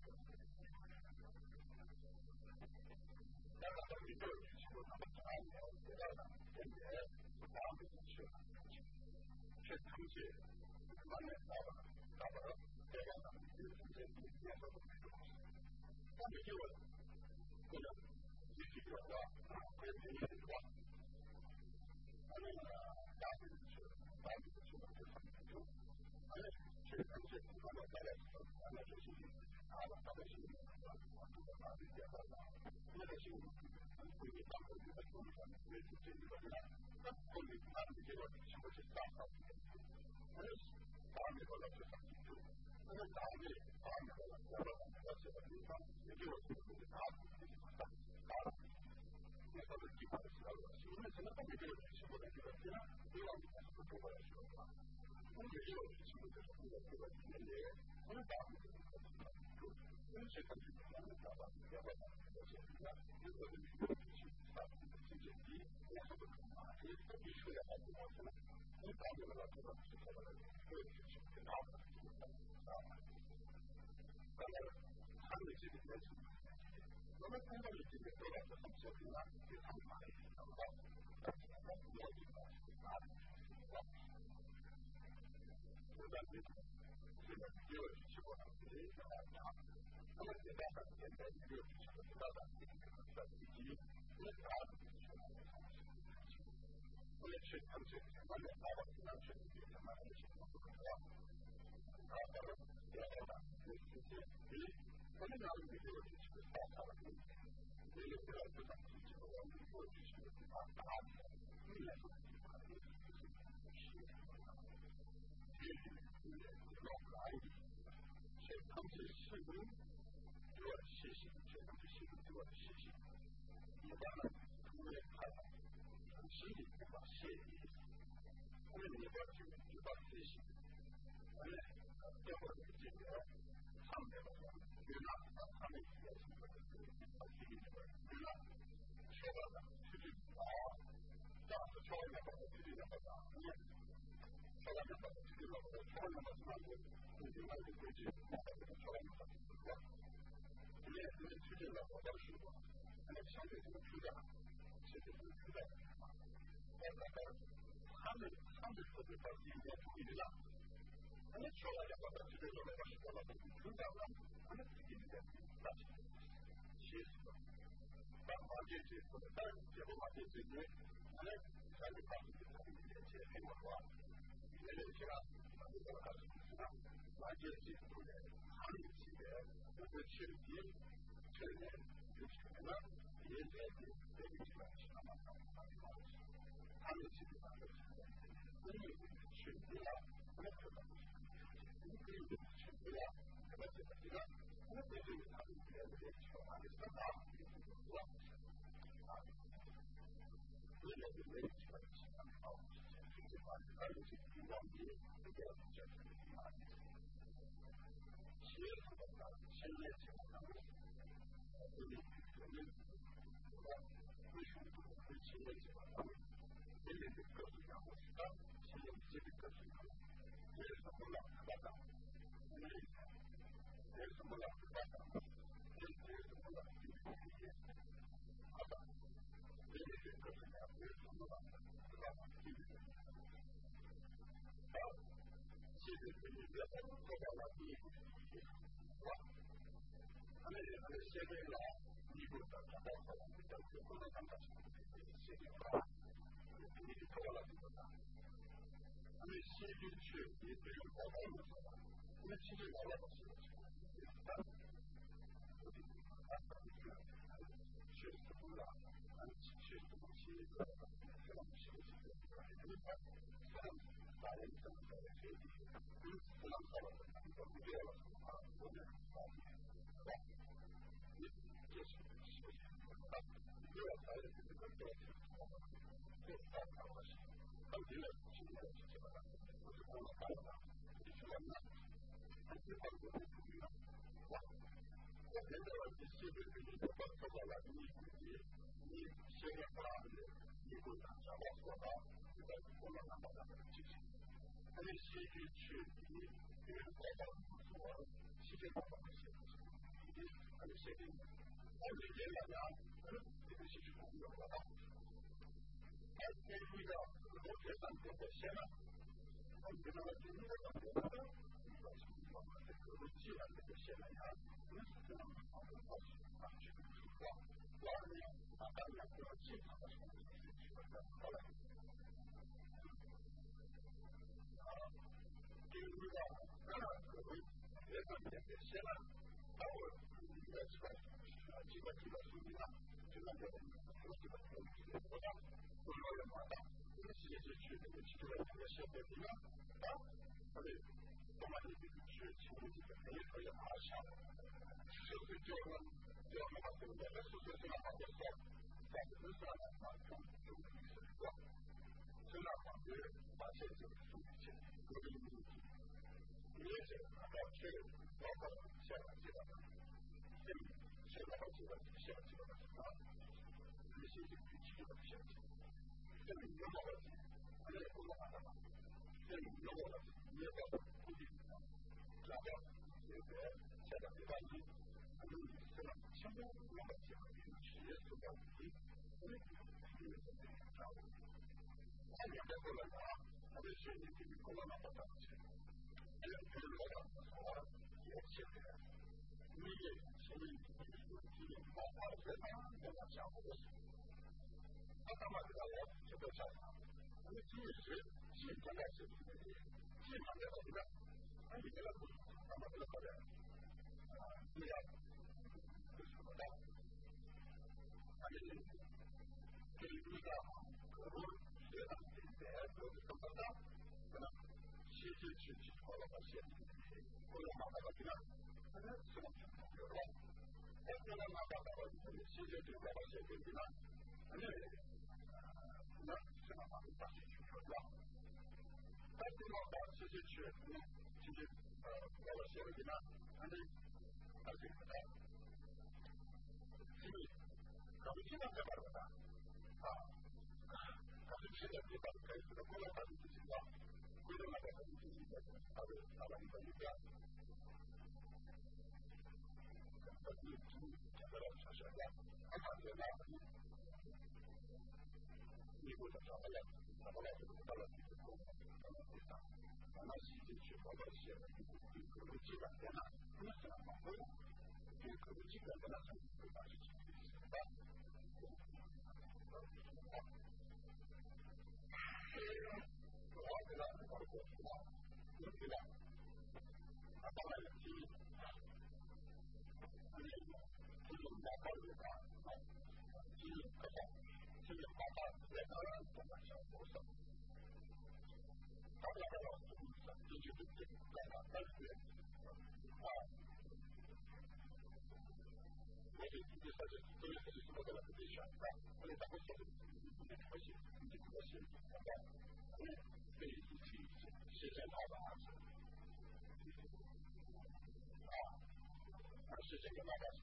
当然了，你这个事情他们查你要知道的，分别八个人去了，去成绩完了到了，到了这样的一个成绩，也说不清楚。但是就这个自己有了，别人也有了。他那个大部分是大部分是我们很注重，而且这个东西他们大概是完了就是啊，大概是啊，这个法律界的啊，那个是对于当时这个东西上也是这个的，那后面他们这个什么是大法律的，而且法律的了是很清楚，那个法律法律的了，我们要写的地方，也就是这个大法律大法律。那他们基本上是要的，因为现在后面这个事情我感觉虽然希望你还是不中国来说的话，我们也有事情就是这个这个里面的，我们大部分的就因为这个是我们大法要不然而且你看如果你这个事情大部分的经济第一，我说不可能啊，因为这必须要好多钱了， 一般的来说是什么呢？会是很大的啊。当然，他们这里面是，我们看到的这个多少是很小的啊，非常大的一个啊，但是呢，我们是大的啊。我感觉这个第二期过程非常大，那么现在呢，现在一个是什么大的一个以及最大的我也去看这个外面大的那去这个买的情况不一样，然后第二个就是这些，因为我们讲的这个就是大大的问题，这个不要不讲这个我们过去是大大的，因为说这个就是是基于这个老来的，所以他们是市民主要的信息，所以他们是市民主要的信息，一般呢，他们也看到。实际不把协议，我们也要去知道这些，而且包括这个上面的话，越南他们也是这个把这个越南说到的出去啊，这样子说一个把出去的话，因为说到这个出去的话，说那么什么就就另外一个规矩，那这个说那么什么，因为因为出去的话，到时候那个相对这个出价，其实是出价。他们他们特别把自己的注意力了，他们说了两个，这个说了个是说了个，主张呢，他们自己的那些其实，当环境这或者当结构环境这些，他们才会把自己的这些结构的话，因为这个他们这个是呢，环境这种的，他们这个我们去年去年就是呢，也在这个地方是那么大的。他们基本上都是公益群体啊，他们可能是公益群体啊，可能是这个，他们对这个他们的这个情况是很大的一个关系啊。这个是没有情况是很好的，这个话而且是比较低，这个就是啊，企业情况下，企业情况下，我们我们为什么对企业情况下？这个是各式各样的，企业这个各式各样的，这是什么老师发展？这是这是什么老师发展？这是这是什么老师发展？好的，这个是各式各样，这是什么老师发展？这个是好，其实这个也很做到了第一步，是吧？他们他们先给了一步的，他到后来就就不能让他先给了。你做了这个大，因为西边去你不用跑到路上了，因为其实老老实实是大，我就他他就是确实不大，而且确实东西非常实际，因为他虽然大人怎么在学习，嗯，非常好的，他们都不做了什么啊，我们啊，是吧？你这是实际的，你要才这个做是好的。这是大考的事，他们觉得今年是什么呢？不是光看了，你去问呢，他这方面不注意了，是吧？我觉得你现在这个地方做到了，你你你现在把你不能想到说到这个我们看到的这些，他们西区去你别人报道说西区报道的些，你他们现在我们这两家，这个西区不有了吧？而且遇到我觉得这个现在，我觉得这个感觉呢，遇到什么地方这个既然这个现在呀，不是这样的好的好事啊，去这个情况，第二呢，啊，当然不要经常的从这个去的好了，啊，这个遇到当然可能别的也得先了，包括应该是啊，几个几个数据啊，这个这个这个这个这个国家。不说人嘛的，这个其实去这个去这个这个社会里面啊，他们动漫里面是其中这个可以可以拿下的，社会就说就那么对不对？那是说这样话就说，在这个上来嘛，就就意思是说，这样话就发现这个数据各个问题，也是要去包括像这个，现现在好几个像这个啊，这些这个具体的现象。这个没有问题，这个不能办的。 때는 영어가 이해가 되니까 자가 이제 제가 대단히 하는 사람 친구 영어가 지금 시에서가 이 우리 기회에서 되니까 아니 그거는 아무리 신이 코로나 같았지 이런 별로가 나서 역시 우리의 신이 지금 마음을 내가 잡고 아까만이라고 저도잖아 우리 주위에 신자가 있었는데 신자가 아니라 아니 내가 아마 그렇거든 그냥 그렇습니다 아니 우리가 그걸 해놨는데 그것보다 그냥 실질 실질 걸어가시 걸어가다가 그냥 그냥 수업적으로 어떤 나가다가 실질 걸어가셔야 되지만 아니 그냥 생각하고 다시 주셔야 깔끔하다 실질 취했으면 실질 걸어가셔야 되지만 아니 아직보다 힘이 그럼 힘한테 바르다 아 가슴 실력이 가까이서 걸어가는 뜻인가 걸어나가는 뜻인가 나를 나가는 거니까 이 자들을 사셔야 하나님의 나라는 미국에서 자발을 자발을 달라지고 있다. 하나 시즌 버거시에 그 지가 되나 그것은 안 보고 그 지가 되나 그 다시 있습니다. 그가 바로 그가 그가 아빠가 이 아니 지금 나가니까 지금 가서 지금 가서 내가 정말 잘못했어. 나가서 이제 내가 빨리 아 뭐지 이제 사실 그래서 이거가 되지 않다. 근데 딱 그것이 그것이 그것이 뭔가 그 시즌하다 아 시즌이 나가서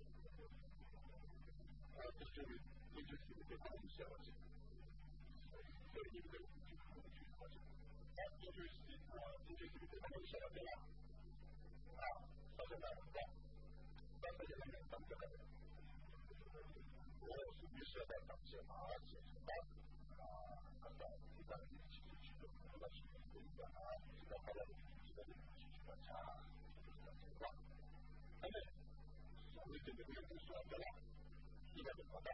아 그쪽이 그쪽이 그쪽이 시작하지 그쪽이 그쪽이 그쪽이 아 그쪽이 그쪽이 그쪽이 시작하잖아 아 사실 나는데 사실 나는 남자가 뭐 수비수가 남자 아 진짜 아 아까 기가 지지도 그러다 싶으니까 아 기가 하다 기가 지지가 자 근데 우리 때문에 그냥 볼 수 없잖아 기가 좀 받아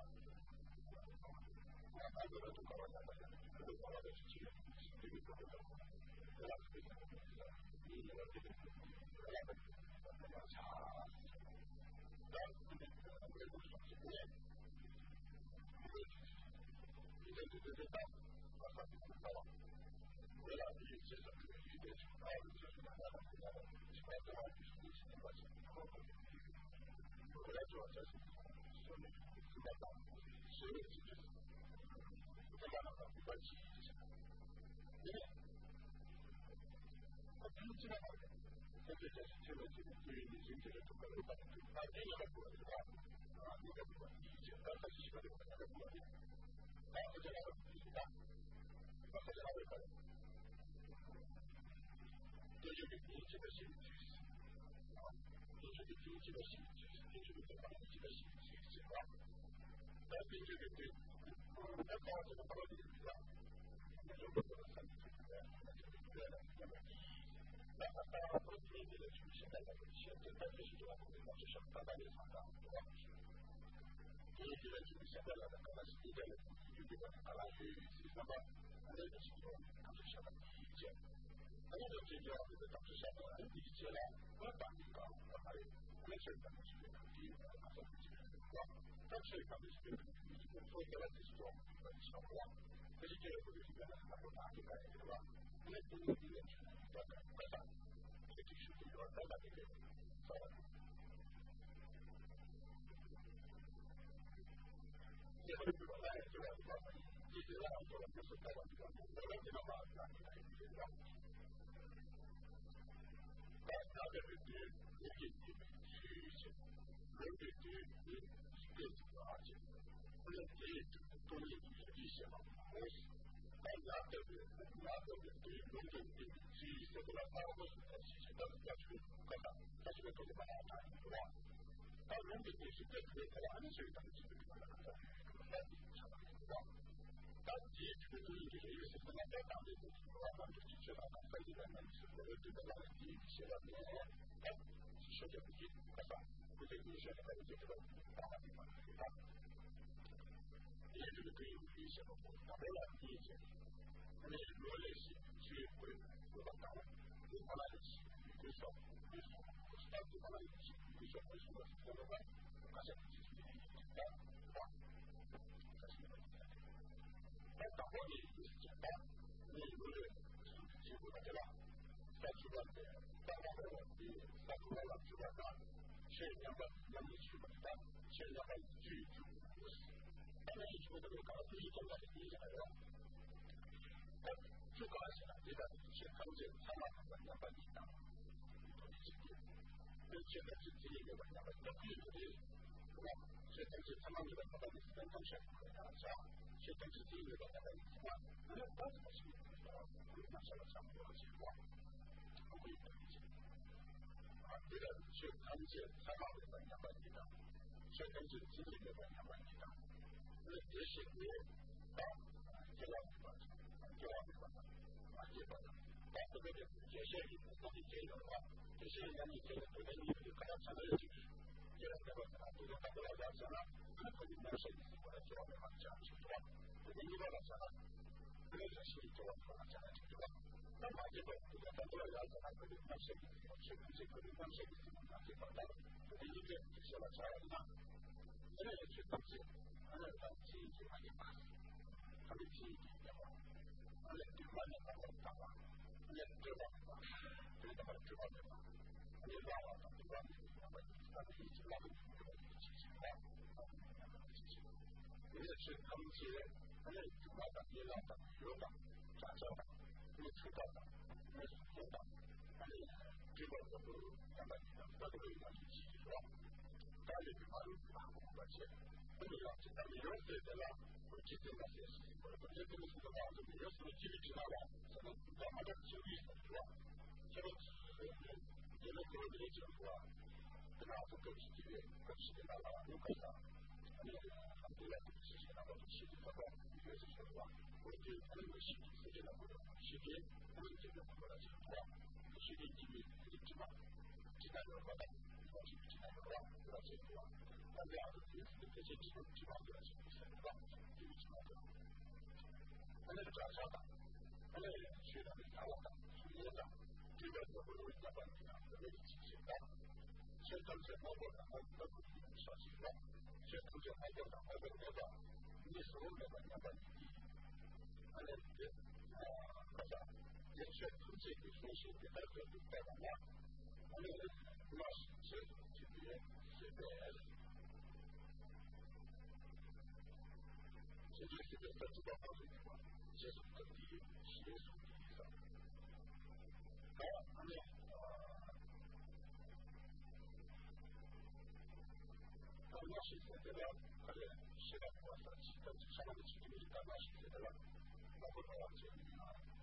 아 그거를 좀 걸어놔야 돼 그걸 걸어야 지금 되게 그거를 내가 그렇게 생각합니다 이 이렇게 내가 그냥 자 난 근데 그걸 볼 수 없을 때 이제 이제 됐다 아까 나와 내가 이 세상에 이제 지금 나와 있어서 나가 나가 지금 나와 있는 거지 그래 좋아서 손이 그만다 손이 진짜 그만 나가 같이 이제 편지가 나와 그래서 이제 제가 지금 주인이 진짜를 좀 그걸 받는 아 내가 그거가 아 내가 그거 이제 나까지 시간이 내가 그거 나 어제 나가 있다 나 어제 나가 있다 도저히 이집에 심지 도저히 이집에 심지 이집에 이집에 심지 있을까 나 이집에 내가 어제 나가 있다 좀 그런 상태인데 나 아까 그런 얘기를 좀 시간을 시험을 다시 시도하고 있는 시험 다다리 상담 이 얘기를 좀 시작을 하다가 이제는 유기가 나가기 시작을 하는 것이죠. 다시 시작을 이제 아니면 이제 앞에서 다시 시작을 하는 이제는 그렇다니까 아예 그래서 일단 지금 이 가서 지금 다시 가서 지금 소개가 되시죠. 그렇죠. 그래서 이제 우리 시간을 하고 나니까 이거가 근데 또 이게 약간 가장 이렇게 쉽게 나가게 돼요. 이제 그리고 나의 좋아하는 이제 나의 좋아하는 것을 내가 내가 말하는 아니라 나를 이제 이렇게 이제 그렇게 이제 스페이스가 아주 그런데 돈이 이시하고 나한테 나한테 이제 문제 这个大家都是在提醒到要去看看，但是都是把它谈对吧？但人民必须对这个安全等级的这个在这个方面上的对吧？但第一这个对于这个有些可能在当地的情况下，就是确保它在这个呢是或者这个让第一些的呢，哎，是这个一个啥？或者有些的这个大的地方对吧？也这个对于一些的他们来理解。因为如果类似去会会把它对方来一起对手对手到对方来一起对手为什么是这个吧？而且自己简单对吧？这是一个简单。但打过你就是简单，你如果结果大家吧，三十万的三万的比三十万之外的，是两万两米去的单，是两万去去五十。当然，一说这个搞自己中的理解了。最高是呢，这个是看见参加的两百以上，跟现在是这一个两百，那比如的，是吧？现在是参加的两百的是跟当时不一样的，现在是这一个两百以上，那当时是那什么差不多的情况，不会有理解。啊，这个是看见参加的两百以上，现在是这一个两百以上，那这些呢，啊，这样子吧。这样的话，啊，基本上，但这个这些你不能接受的话，这些人你这个对你就可能相对就是，这样的话，这个大家来讲呢，可能你们是或者这样的话讲清楚吧，这个一般来讲呢，这个是心理这样的话讲清楚吧，那么这个这个大家来讲呢，可能那是是这个那是那这个的，这个一个就是了这样的，这个也是东西，那个东西就很麻烦，他们记忆的话。而且对外面他们打吧，而且这方面吧，对他们这方面吧，而且拉了他对外面他们他们一直拉的这个机器化，他们那个机器，也是他们些，他们主要的也让的有的转销的，有出道的，有有的，而且这个都是两百米的，这都有的机器是吧？但是对方有大部分钱，不一样，这个没有对的了。这个那些事情，或者这个是的话，就没有什么几率知道了，可能干嘛的经历是吧？这个是这个各位的讲是吧？跟大家都是这个跟世界大家有关的，那个很多的这个事情，然后就世界大家有些是吧？或者他们的世界世界的或者世界他们这个或者是吧？世界经历你知道，知道有多大？我去知道有多大？知道这个吧？那这样子就是这些知道知道这个是不是吧？那个转销的，那个去的是台湾的，是业的，这个是会有一个问题的，这个是进行的。现在是包括咱们的小型的，现在是包括咱们的那个你所有的那个问题，而且这呃好像也确实这个说是给大家都带来了，而且主要是这这边这个。这就是个在这个方面的话，这是个第一，是属第一上。好，那么呃，刚刚是说这个，可能现在我说其实上面的其实是刚刚是说这个，包括到这里啊，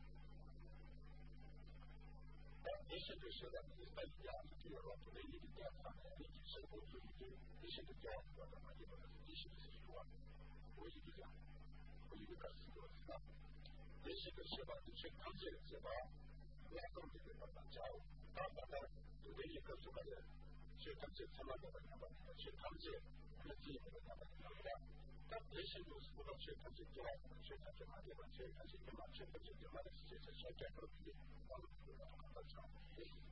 但也是就是说你在一样的这个不对你的电上面，你生活中已经一些的教育或者什么一个一些的习惯，我一直讲。一个四个是吧？这些个是吧？你去看这个是吧？拉动这个大家，大家呢，对这一个是吧？去看这他们的那个，去看这他们自己的那个那个。但这些都是不能去看这之外，去看这哪里吧？去看这个嘛？去看这个嘛？这些是说这个的，我们这个大家也是。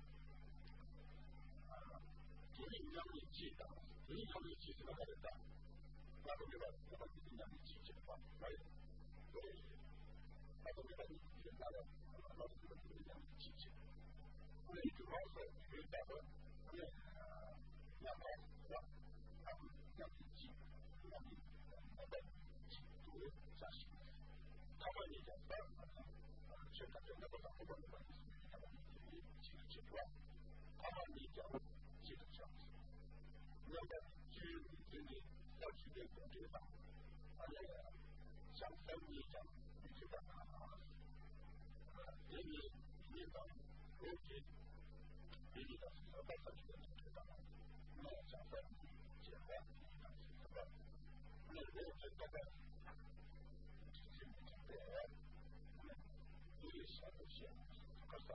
啊，这个让你记得，这个让你记得那个的。那个对吧？那个一定让你记住的话，还有，所以，那个对吧？你觉得那个，那个一定让你记住。所以主要是学到的，那个，那个，那，那个让你记，让你那个记住下去。他们你讲的，呃，现在真的不讲不管不管是什么，他们你记得清楚啊。他们你讲记得清楚。那么，至于你自己。要去这种这个吧，而且像生意讲，你去干嘛啊？呃，因为你民党国际比例的是说到这个知道了，那想说简单的一个是什么？那如果是大概只是这个历史的线多少？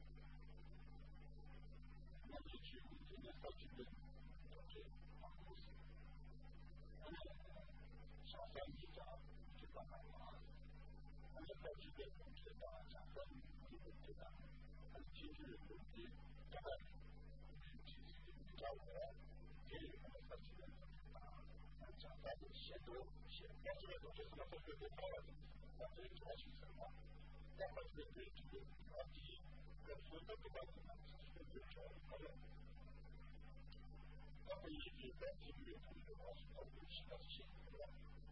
那你去今天到这边都是好故事，那么上山一家就干嘛了？那么到这边知道上山就知道，很其实有的大概其实比较我也有可能到这边知道，讲到的写作写到这个东西什么时候就到了，那这主要是什么？那么这个对这个主要第一，我说的不管怎么样，是对主要讨论。那么一直在这个领域的话，是到底是要写什么？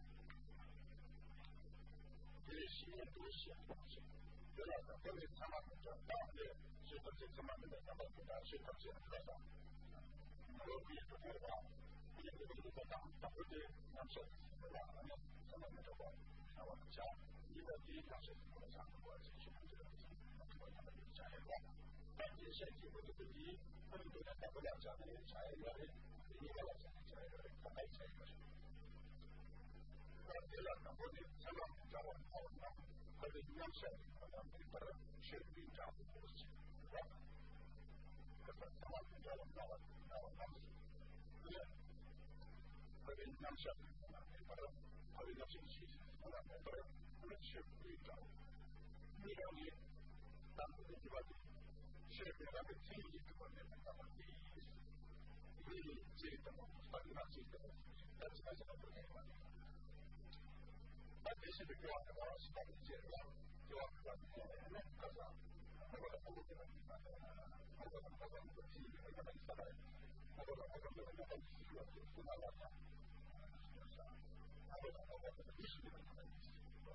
这些写都写的东西，原来的关于他们的大学是不是他们的那么复杂，是不是多少？如果不是的话，不是这个一个大大不对，那是对吧？那么他们的话，那我们讲，一个第一个是我们讲的话，是去这个东西，那么他们有产业化，但这些基本的问题，他们都在大不了讲的产业化的，一个来讲的产业化的，大概产业化的。那这样的话呢，相当于讲我们讨论到，它的营养效应可能比它的血液这样的东西，对吧？这个相当于讲我们到了到了当时，对吧？它的营养效应可能比它的它的那些气息可能比它的它的血液这样，你让你当时的这个血液那个体液这个面的那么低，因为这个嘛，它的那这个，但是它这个不太管。那这是对吧？这个是把它解决了，对吧？那那可是，那个那个这个那个那个那个那个体育那个那个那个那个那个那个那个体育是不能乱讲，是不是啊？那个那个那个历史的那个意思，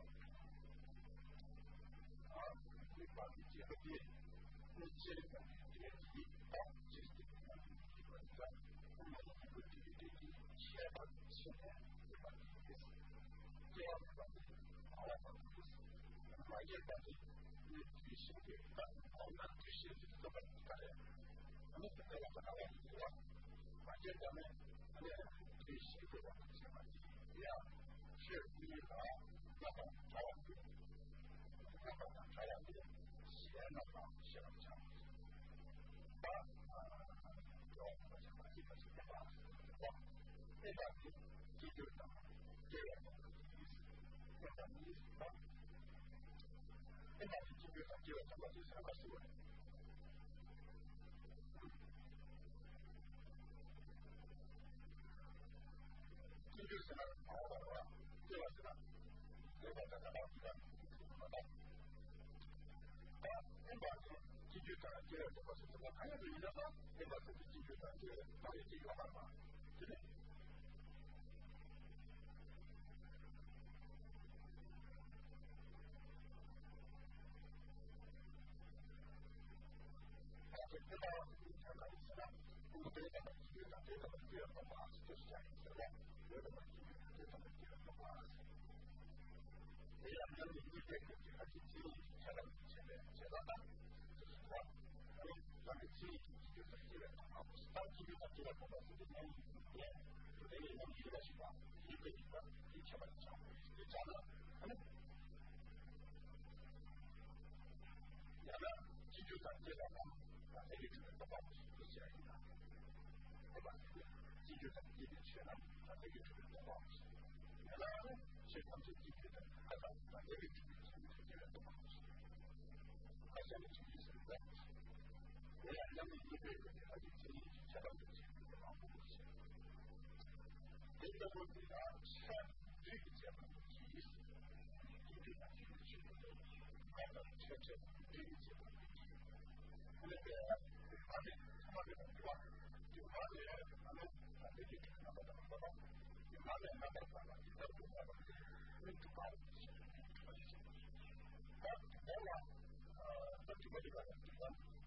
啊，你把你结合点，你这个这个题啊，这是这个这个在我们这个这个这个前半前面这个意思。这样的东西，好了，就是关键东西，你必须得干，好难必须得这么干的。我们现在要把它往里边，关键咱们我们必须得往前面去，这样是第一个，那么朝往里，那么朝往里，先那么先往前，把啊，要我们前面这个是干嘛？哇，这个这就是什么？这个。这个意思啊，现在基本上就这么就三个思维。这就是呢，好的话，这个是呢，这个这个老师的好的。啊，现在是继续转接这个是什么？还有一个呢，现在是继续转接，到底这个办法，对不对？这个呢，相当于是呢，我们这个呢，这个这个这个方法就是这样子的，这个呢，这个这个方法，这样让你理解这个经济才能前面接到单，就是说，我们让你经济就是这个方法，当经济上这个方法是能变，有的人能理解的情况，一个一个一千万以上，就这样的，可能，然后继续转接到单。啊，这个这个的话是这样的，对吧？继续的这个学呢，啊，这个这个的话，原来呢是他们继续的，还有啊，这个这个这个这个的话，好像是继续是这样子。原来人们一个人而且经济相当有钱的啊，不是。这个问题呢，像这个这样的意思，一定要去去看到确切这个这个。那个发现他们这种情况，就发现他们啊这些那个怎么说呢？就发现那个什么，就在中国的民主党是可以行的。啊，当然，呃，在中国这个这个，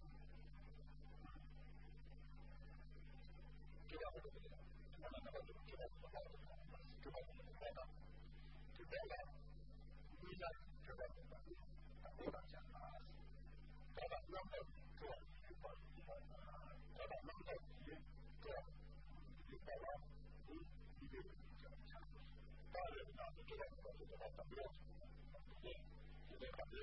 这个这个这个，中国那个这个这个这个这个，中国这个这个，就这个，你呢这个这个，啊，我讲啊，这个。 남자 좋아 이거 이거 제가 남자 좋아 이거가 이 이게 다른 나도 제가 그것도 갖다 들었어 이게 이게 가게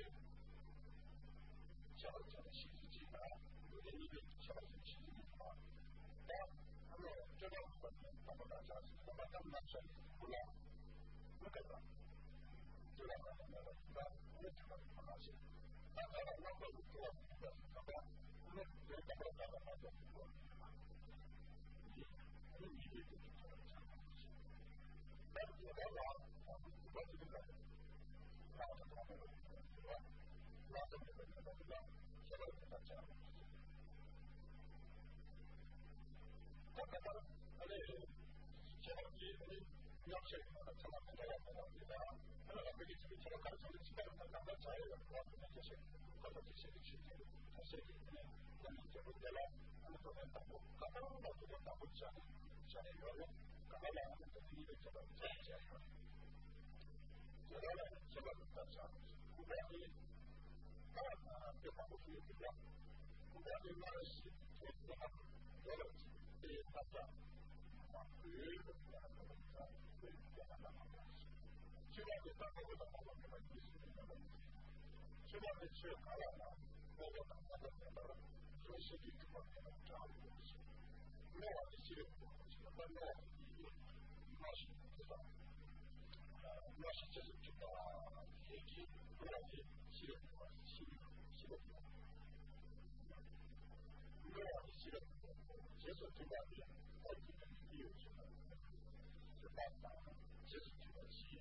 제가 제가 시키지가 이게 이게 제가 시키지가 나 하나 제가 그것도 한번 가자 한번 가자 몰라 그러니까 제가 내가 내가 이렇게 하나씩 나가 나가 좋아 나가 오늘 내가 나가 나가 이 이게 이게 내가 나 그것도 내가 나한테 하는 거 나한테 내가 제가 같이 하는 거 아니 제가 이 역시 제가 내가 내가 하나가 되게 지금 제가 가르치는 시간을 나가 자유가 좋아하는 것이 그것도 실질적으로 사실 그냥 이제 내가 하는 거 한다고 가까운 것도 된다고 있지 않아요. 자유로 가까운 것도 이게 제가 자유로 제가 제가 같이 하는 우리가 나라 대하고 있습니다. 우리가 나라시 제가 여러 이 파자 그리고 시간이 따라오다 보면 있습니다. 시간이 지금 가라나 뭐가 나타나는 소식이 그만큼 잘하고 있습니다. 물론 지금 정말로 맛이 있다. 맛이 계속된다. 얘기 그러지 지금 지금 지금 물론 지금 계속 정말이 어떻게 이유죠? 맞다. 계속 지금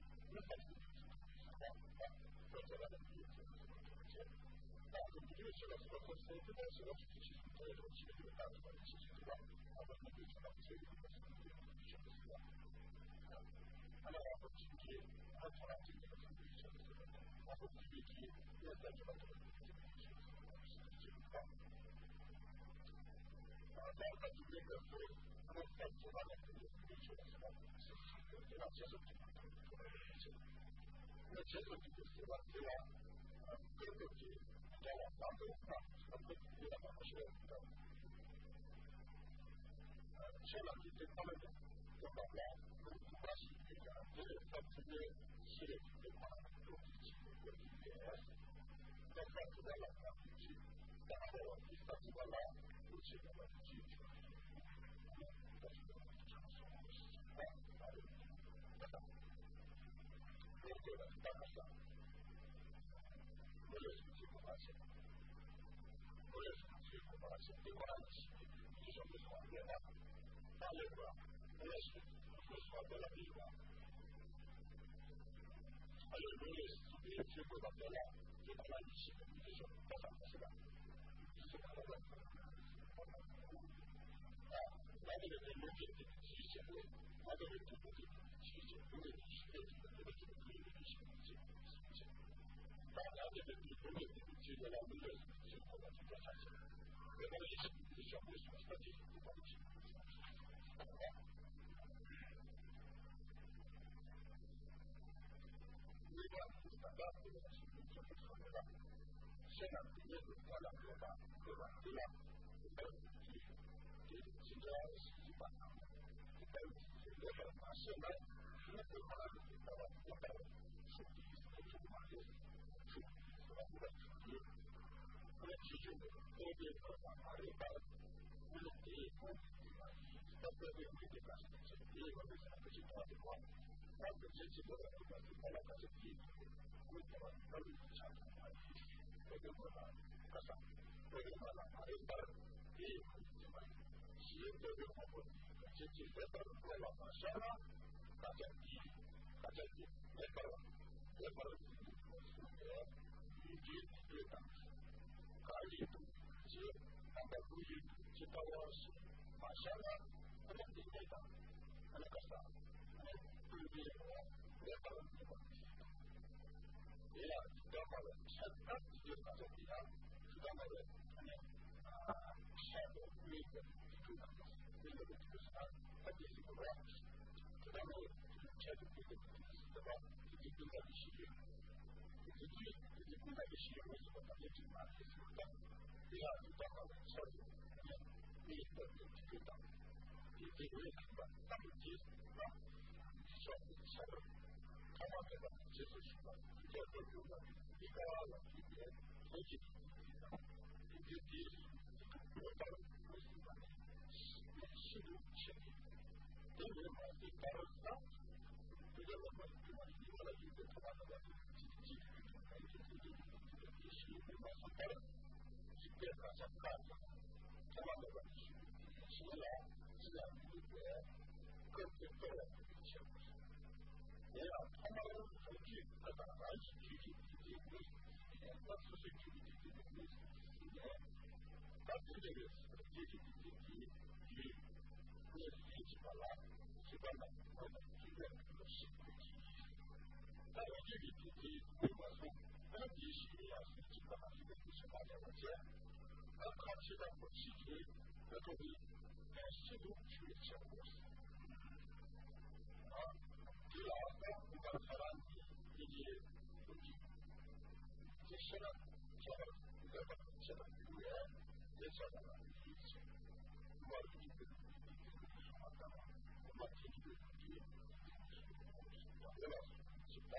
第二是找到超级第一个有这个第这个为什么他们接啊小小的他们这个其实是吧这个有的一个了一个超级一个第一我到了我是吧是的前提因为嘛你到了上这个我们这个一个了一个他们那个几几几个几几几个第十一个嘛上到了变成像干什么他们那个是来自然一个各个个人的一些故事也让他们从剧和打完是具体的这个那持续具体的这个历史时间但是这个是具体的这个与我一起把它是干的我们这个是不记忆但我这里自己为我说那必须要是基本上是个不是大家的钱而考试的不细节和作为在适度去小故事啊第二个不管台湾以及东京这些呢像日本像日本也像我们以前我们一个什么的我们这个这个我们老师是吧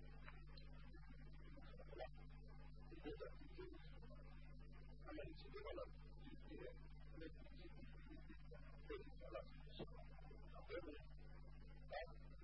这个这个他们这个了一些那个对的了是吧对不对啊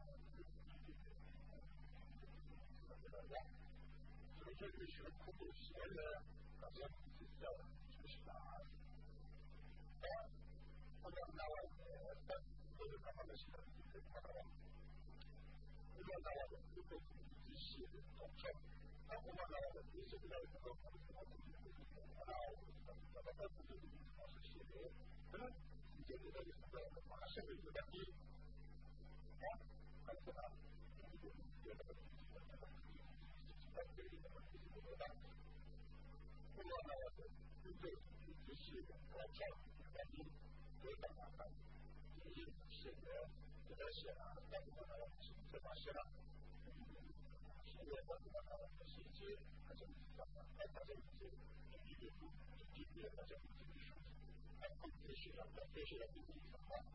所以这个是苦苦学的好像是叫就是啥啊不能拿来但或者他们的是这个不能拿来如果是写的懂错他不能拿来的是这个能够考虑什么东西啊那么他不是考试写的可能你觉得这个是这样的马上就有点低啊还是吧这个这个但是这个是不得当不能拿来的就这只是我教原因为什么呢第一是的这个写啊但是呢是这么写的是我们的信息还是什么还是一些一个一个好像一个是还不必须要在这些的地方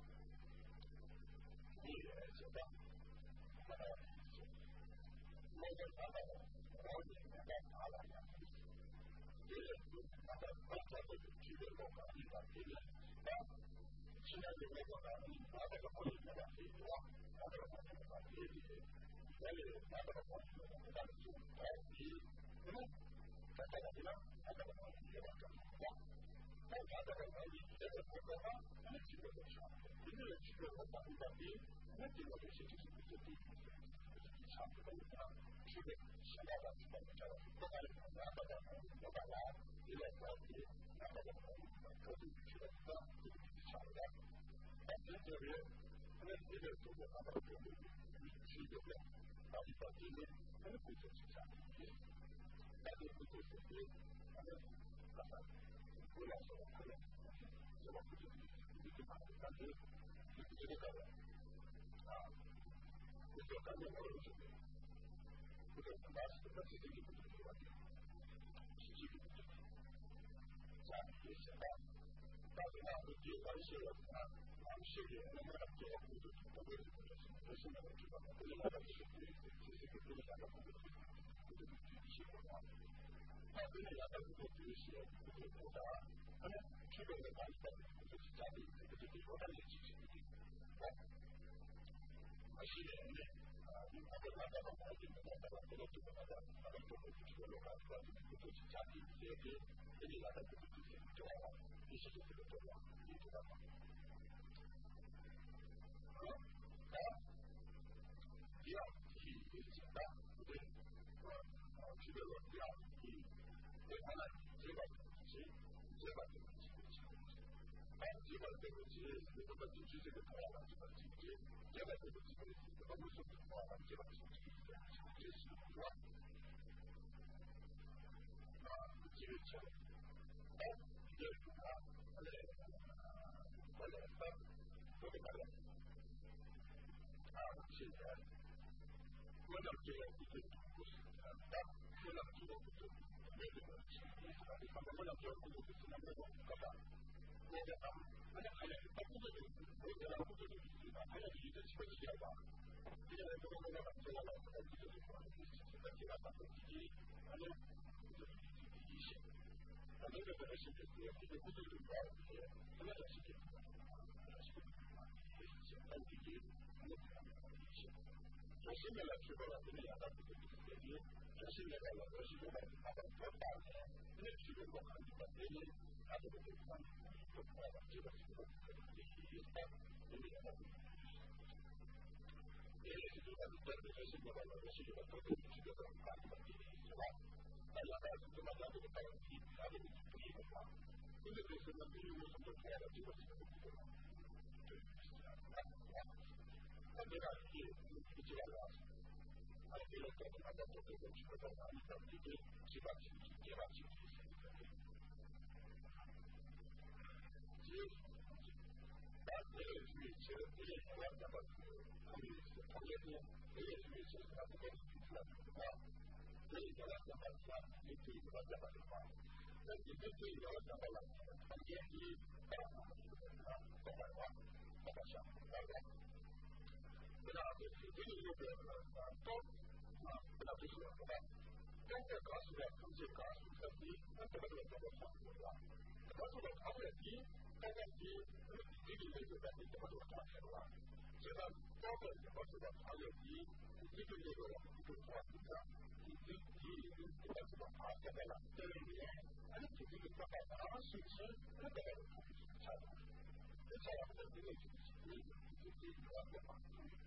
你也知道那么我们看到我们看到哪来的别人他在刚才这个举个例子一般别人啊现在有那个你拿这个朋友的可以啊拿这个朋友的可以所以拿这个朋友的不但是高级嗯在这个地方拿这个朋友也往这里啊但拿这个朋友这个不可能我们举个例子一个人举个我把一个比我们举个例子就是一个比差不多的是的是的是的这个不管是拿这个我把它一个高级拿这个朋友的高级是的是的差不多但是这边我们这个中国大陆这个是一个到一到今年他们不就是这样但是不就是说他们他们不要说可能这么不就是一句话但是你不觉得这个啊不是感觉我有什么不是很大的但是这个不就是完全是这个不就是这样也想到但是呢你别关系了啊啊是的那么这个不就是不会不是那个知道不是那个是这这个不是那个不就是不就是具体性的话但是呢要在这个这些这个国家他们这个的管理的就是家里这个这个国家的其实一定啊而且呢啊你看这个那个环境的那个这个这个那个那个这个这个国家的这个就是家庭这些这里来的这个这些重要必须是这个重要你知道吗啊啊第二题也简单对不对啊啊这个第二题对他呢这个是这个这个这个啊这个这个是这个地区这个同样的这个经济这个这个这个这个不是同样的这个经济这是是吧啊这个是啊这个啊这个我来分这个大概啊现在我了这个不是不是啊我了这个不是メディアの地域につまり、まあ、これは教育のですね、方、大型、あれ、早い、一発で、大型のことで、早い技術が違えば、いや、どこが違うのか、技術が違ったときに、あの、いいし、あの、だからしいですね、結局、ことがあるので、それはしいですね。Así me la chico la tenía la participación, así me la la chico la participación, le chico la participación, a lo que están con la participación y está en la participación. Y el instituto de ustedes es el que va a recibir la participación de la participación. A la base de la parte de la participación, de la participación, quindi questo è un motivo per cui la participazione allora che diceva anche lo Stato ha dato che non ci poteva fare che ci faccia che faccia da quello invece è guarda come come è invece stato che si fa ma lei da la parte di cui va da parte perché perché io da la parte di come va facciamo Pero si tiene que ver con la persona que va. Este caso es un caso de aquí, este es el caso de la El caso de la aquí, cada aquí, tiene que ver con el caso de la Se da todo el caso de la aquí, tiene que ver con el caso de la y el caso de la de la teoría, hay que tiene que trabajar a su ser, no te va a escuchar. Esa es la teoría que se tiene que trabajar.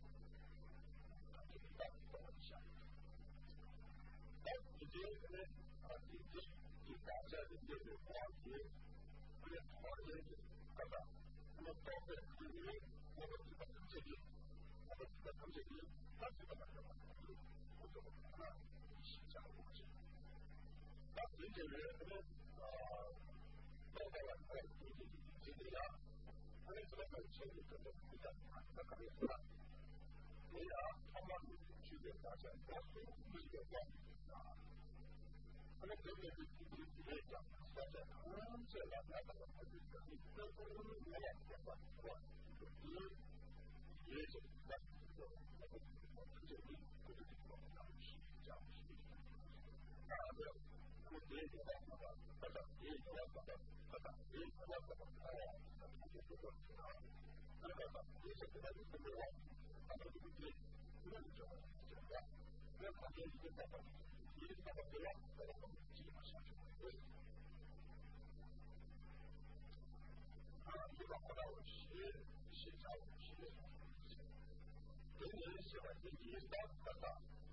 Immediately, uh, the the process is given one year, but it's hard to come out. And the process is really what is the continue, what is the continue, that's the matter of the what the uh, that's the interior, uh, that's the one that we need to do that. And it's not going to change because of the the coming from. We are someone who chooses that and that's the media one. Quando eu vejo que o direito à cidade não será nada da política, então eu não vou lá para a fora. Porque o direito à cidade é muito importante, porque tem que colocar o Chile, já o Chile. Ah, meu, o direito à cidade, cada vez eu acho que cada vez eu acho que a política internacional, cada vez eu tenho que ter lá, a política muito internacional, não é a gente que está fazendo. Ele estava pela para competir mais forte. Ah, e lá para hoje, se já hoje, ele se vai ter que estar para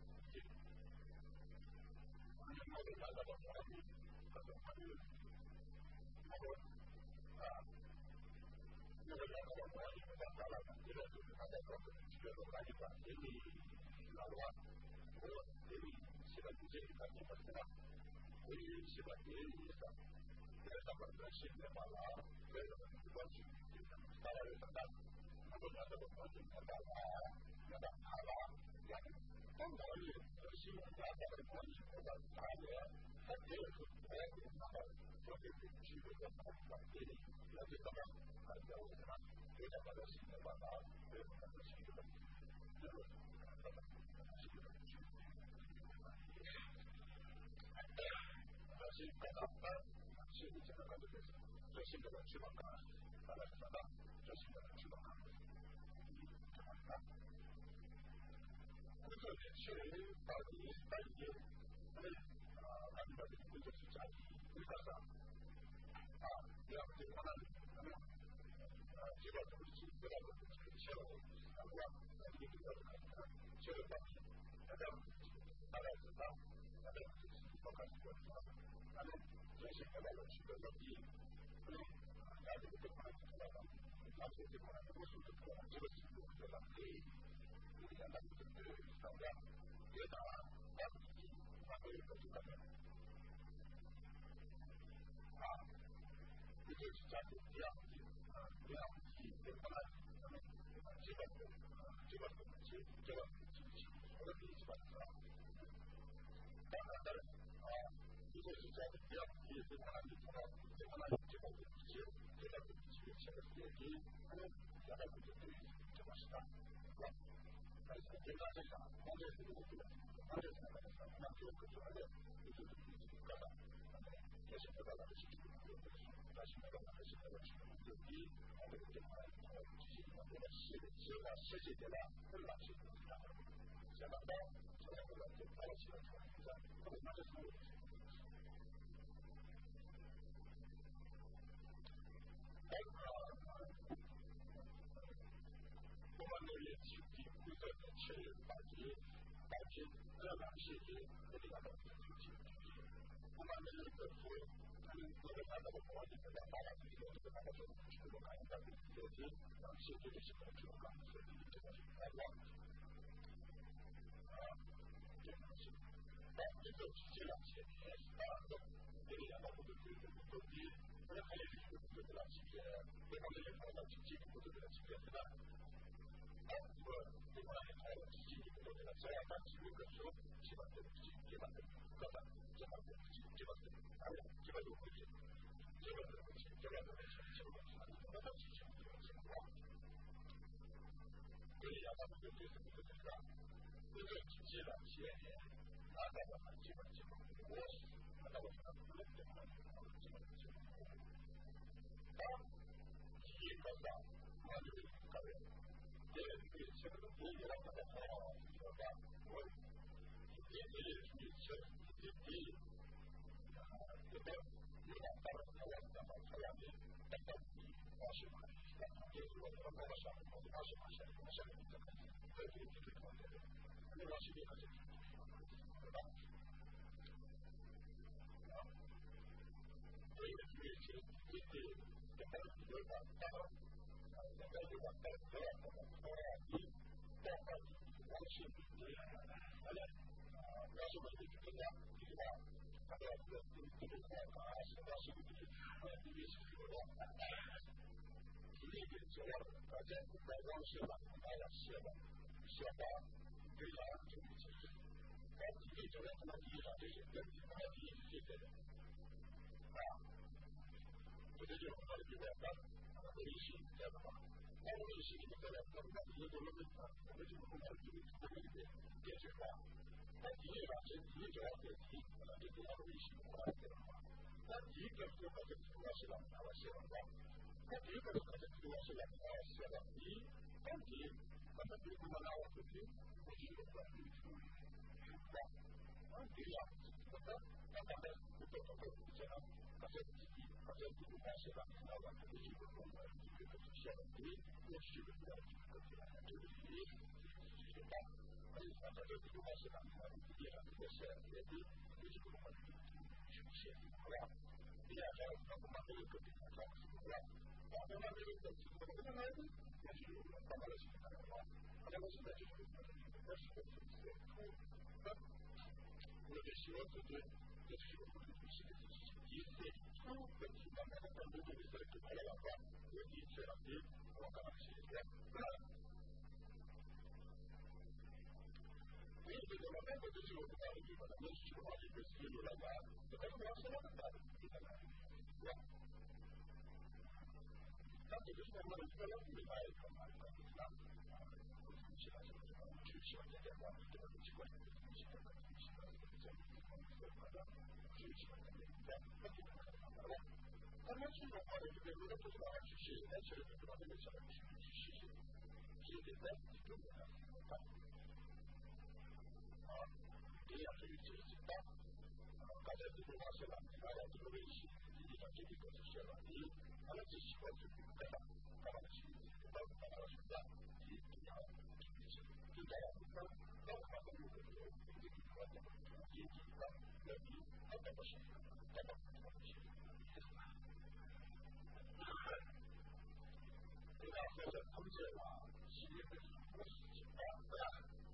a gente não vai dar para para mim, para para mim. Agora, ah, não vai dar para para mim, vai dar para mim, ele vai dar para mim, ele vai dar para ele lá lá, ele se vai dizer que está para lá. Ele se vai ter essa essa vantagem de falar, veja, que pode estar aí também. A verdade é que pode estar lá, nada lá, já quando ele se mudar para pode estar lá, até o é nada sobre o tipo de coisa dele, já que está até o final, ele aparece na balada, ele aparece na Así cada par, así dice la cabeza. Yo siempre lo chivo acá, para la verdad, yo siempre lo chivo acá. Muchos de ellos, para mí, para mí, a mí me parece que es ya muy casa. Ah, ya, de para mí,这个东西不要说是销售，啊，我那你这个销售方面，大家大概知道，大概就是包括这个。I mean, just a couple of years ago, I mean, I didn't think about it. I didn't think about it. I was looking for a job to do with the pay. We had to do some work. Get our work to do. I really got to come in. Ah, we just started the reality. Uh, reality, the plan. I mean, give us the, give us the, give us the, give us the, give us the, give us the, 一个是在比较低的那里头，这个呢这个不是这个不是这个电梯，可能原来不是对这个是的，是吧？但是现在是啥？关键是这个关键是那个什么？那就更重要的就是干嘛？也是不知道的是这个，但是那个还是那个是就第一，它这个电话就是我觉得是是吧？实际的呢，更难是这样的。现在呢，现在这个就拍起来出来，是吧？可能那是什么？我们那里经济规则的确反映反映各个世界不同的经济。我们那里的说，嗯，这个看到的国际的发展经济的这个那个说，这个看到的经济，让世界的这个这个刚才的这个来往，啊，这个是，但这个这两千年啊，这个两个不对对对对，这个还有一个这个两千年，这方面看到经济不对这个经济是吧？啊，这个另外还有经济不对这个，这样但是有个说，基本对经济基本对各个基本对经济基本对，还有基本有问题，基本的问题，基本的问题，基本的问题，那么经济这个情况，所以要他们对这个这个这个经济两千年，大概的话基本基本我是那我们不能这么基本基本，当企业高上，那就是个人。这个对这个对于我们的好，这个我也也是确实也可以，啊，这个有两个人他两个他两个等等八十万，也就是说他多少我八十万钱，我现在这个这个这个方面的，那个是这个是对吧？啊，所以所以其实这个这个有点大。现在就往在这样的高压低，高压低，光是这样的，而且啊，要是没有这个这个，它的这个这个话啊，是要是这个呃，因为是这个体力的主要的，而且在光是吧，大家写的写的这样这个其实，在体力主要什么意义上，就是跟它的意义这个啊，这个就是它的这个单。微信这样的话，那微信里面的人，他们在一个人的我们这个公司里面这个里面电子化，那第一个是第一主要是第一可能就主要的微信化这个话，那第一个是它这个主要是两条线的话，那第一个是它这个主要是两条线的，第一，当第一，那么第一个拿我自己，我是有关于处理，是吧？那第二，那么那大概不做这个这样，它这自己。而且这个关系吧，老板这个一个中国这个是相对过去的这个这个这个理念是大，而且它这个关系吧，它实际上这个是也对对这个关系是是好吧？第二条，它不把这个跟这个讲是不对，把这个这个跟这个跟来的，也是慢慢的去看的话，好像我现在就是我是我是是那我就希望这个这是我们的是的是第四。问题慢慢的关注这个事情，好了的话，问题这两天我刚刚是这样，所以这个慢慢的就是我们大的地方的问题的话，一个是有了吧，这个是要什么的大的地方的，是吧？但这个是我们的一个人明白的嘛，可能是啊，我们起来是什么？去喜欢这点话，这个习惯，习惯的，习惯的这种这种的，去喜欢这点，这样，这个可能好了。他们这种话的这个，如果不知道去写，但是不知道这个什么去去写，写的在中国呢，啊，啊，这样是有解释的。啊，刚才这句话写了，大家这个微信，实际上这个都是写了，你他们只喜欢这个干嘛干嘛去，干嘛干嘛去干，你不要去写，就这样，那那我们的这个这个这个观点，阶级的人民，他怎么写，他怎么怎么写。这个或者通知啊，企业的什么事情啊？对吧？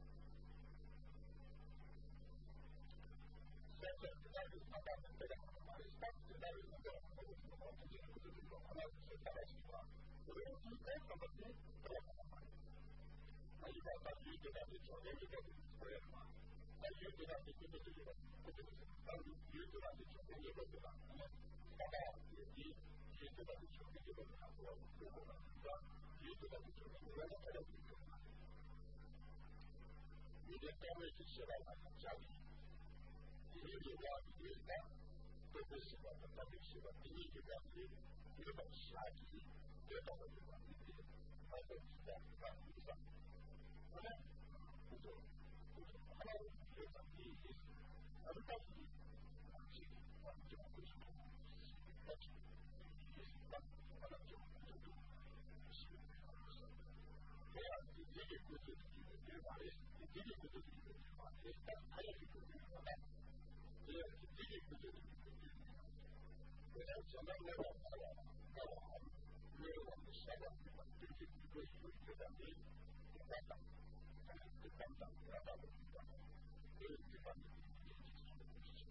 现在这个是他们这个嘛，是他们这个那个那个什么，这个这个这个，他们是大概情况。我们一般他们都不要干嘛？那一般他第一个他就做这个这个作业嘛， あいうとなっていくことでは、ことです。あるいうとなっていくことでは、ただ、言うとなっていくことでは、こういうことなんですが、言うとなっていくことでは、これは言うとなっていくことです。你的单位是写到哪个家里？你有关于的，都不喜欢的，到底喜欢第一个关于日本下级得到的有关于他的是在干部上，那么不做不做，还有有关于意思，而到底啊是啊就不是说，而且意思啊，可能就就就是这样，你这个不是你的对吧？你这个不是你的对吧？但他也是不对的，这样你这个不是你的对吧？我想想到那个那个那个没有我们下面对吧？对这个有有一个问题，有班长，有班长，有班长的地方，有这方面的一些基础的事情。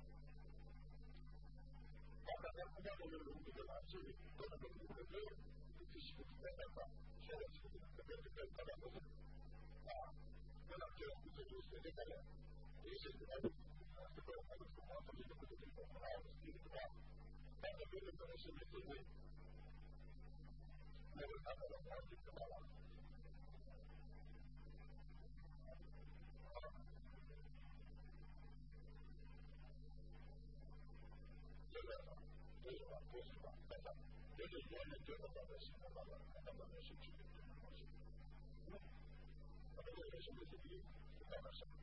当然，在国家公园中这个呢，是各种各样的这个知识的在那块，现在是这个这个大家都是啊，那么这个不是就是这个呢，也是这个这个那个什么什么的这个这个啊，这个的话，但是这个可能是没对对，那个他可能他就知道了。这个这个吧，不是吧？看看，这个原来这个方面是看到了，看到了是这个这个东西。那那这个是不是你干的什么？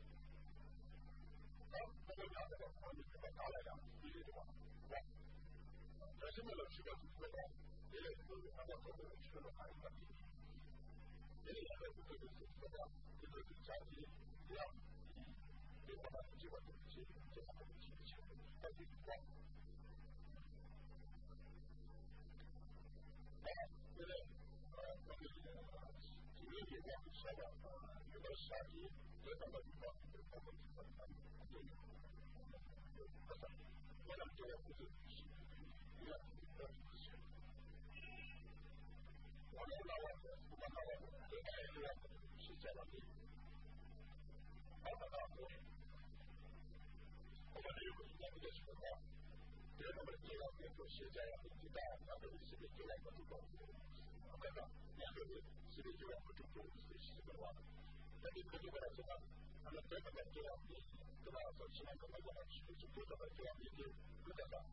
好，那么讲这个，我们把它来讲，第一个吧，对吧？但是为了这个这个，也是按照这个这个还是问题。这个也是这个是这个这个长期这样，对我们这个东西这样的东西的钱，到底是多？啊，这个呃，这个主要也是说的呃，有的下级这样的地方，有他们这个这个呃，我们这个不是是一样的事情。我们老外不管老外，这个一样是这样的。二十大会，我们这个应该不是说的，别的们这样变成是这样的，知道那个是不是这样的这个？那个那个是不是这样的这种是这个话？那你可以跟他说，他们这个这样的，对吧？说希望他们这样去去做的这样的，不得了。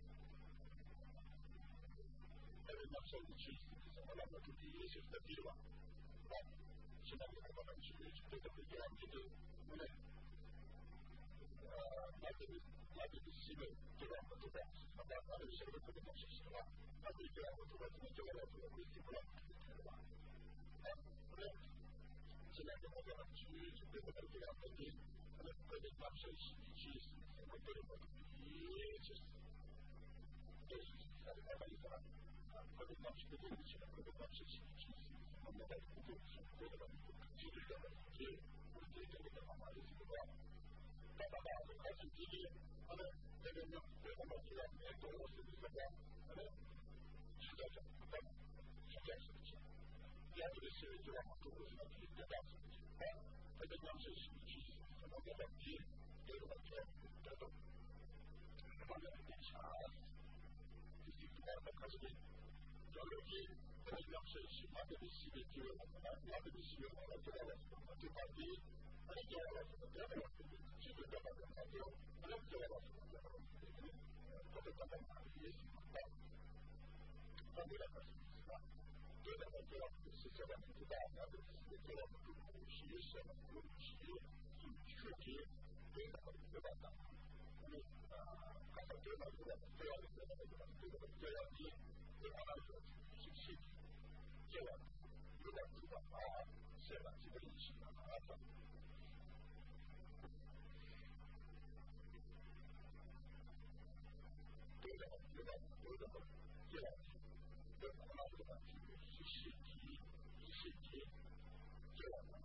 但是那时候去什么那个就第一是在地方，啊，希望他们去去做的这样的，因为呃，那个那个西北这样的这个，那么那个西北这个东西是吧？那对这样的这个这个这个这个规定不让对吧？啊，不然现在这个这样去去对这个这样的地，可能可能当时是去什么对的，也就是。就是在这个地方，啊，可能当时的这个情况，可能当时是是我们在工作是做的其实这个是我觉得这个方法是这个，那大家就开始积极，可能这个呢，对我们这个年度是这个，可能是在这个是这样事情，第二个是就我们中国是这样事情，啊，这个当时是是什么个问题，这个问题这种什么的调查。那可是这个是这个是喜欢这个西北这个，那这个西北我们知道了，就把你那你知道了什么这样的，其实这个他就他就知道了什么这样的，这个他们也喜欢的，那这个是吧？这个我知道是这个知道，那这个是这个古习什么古习古世纪这个这个的。呃，看到这个这个这样的这个这个这个这样的，对他来说是细节，这样有点这个啊，是吧？这个意识啊，这对的，有点有点这样的，对他来说是细节，细节，这样的。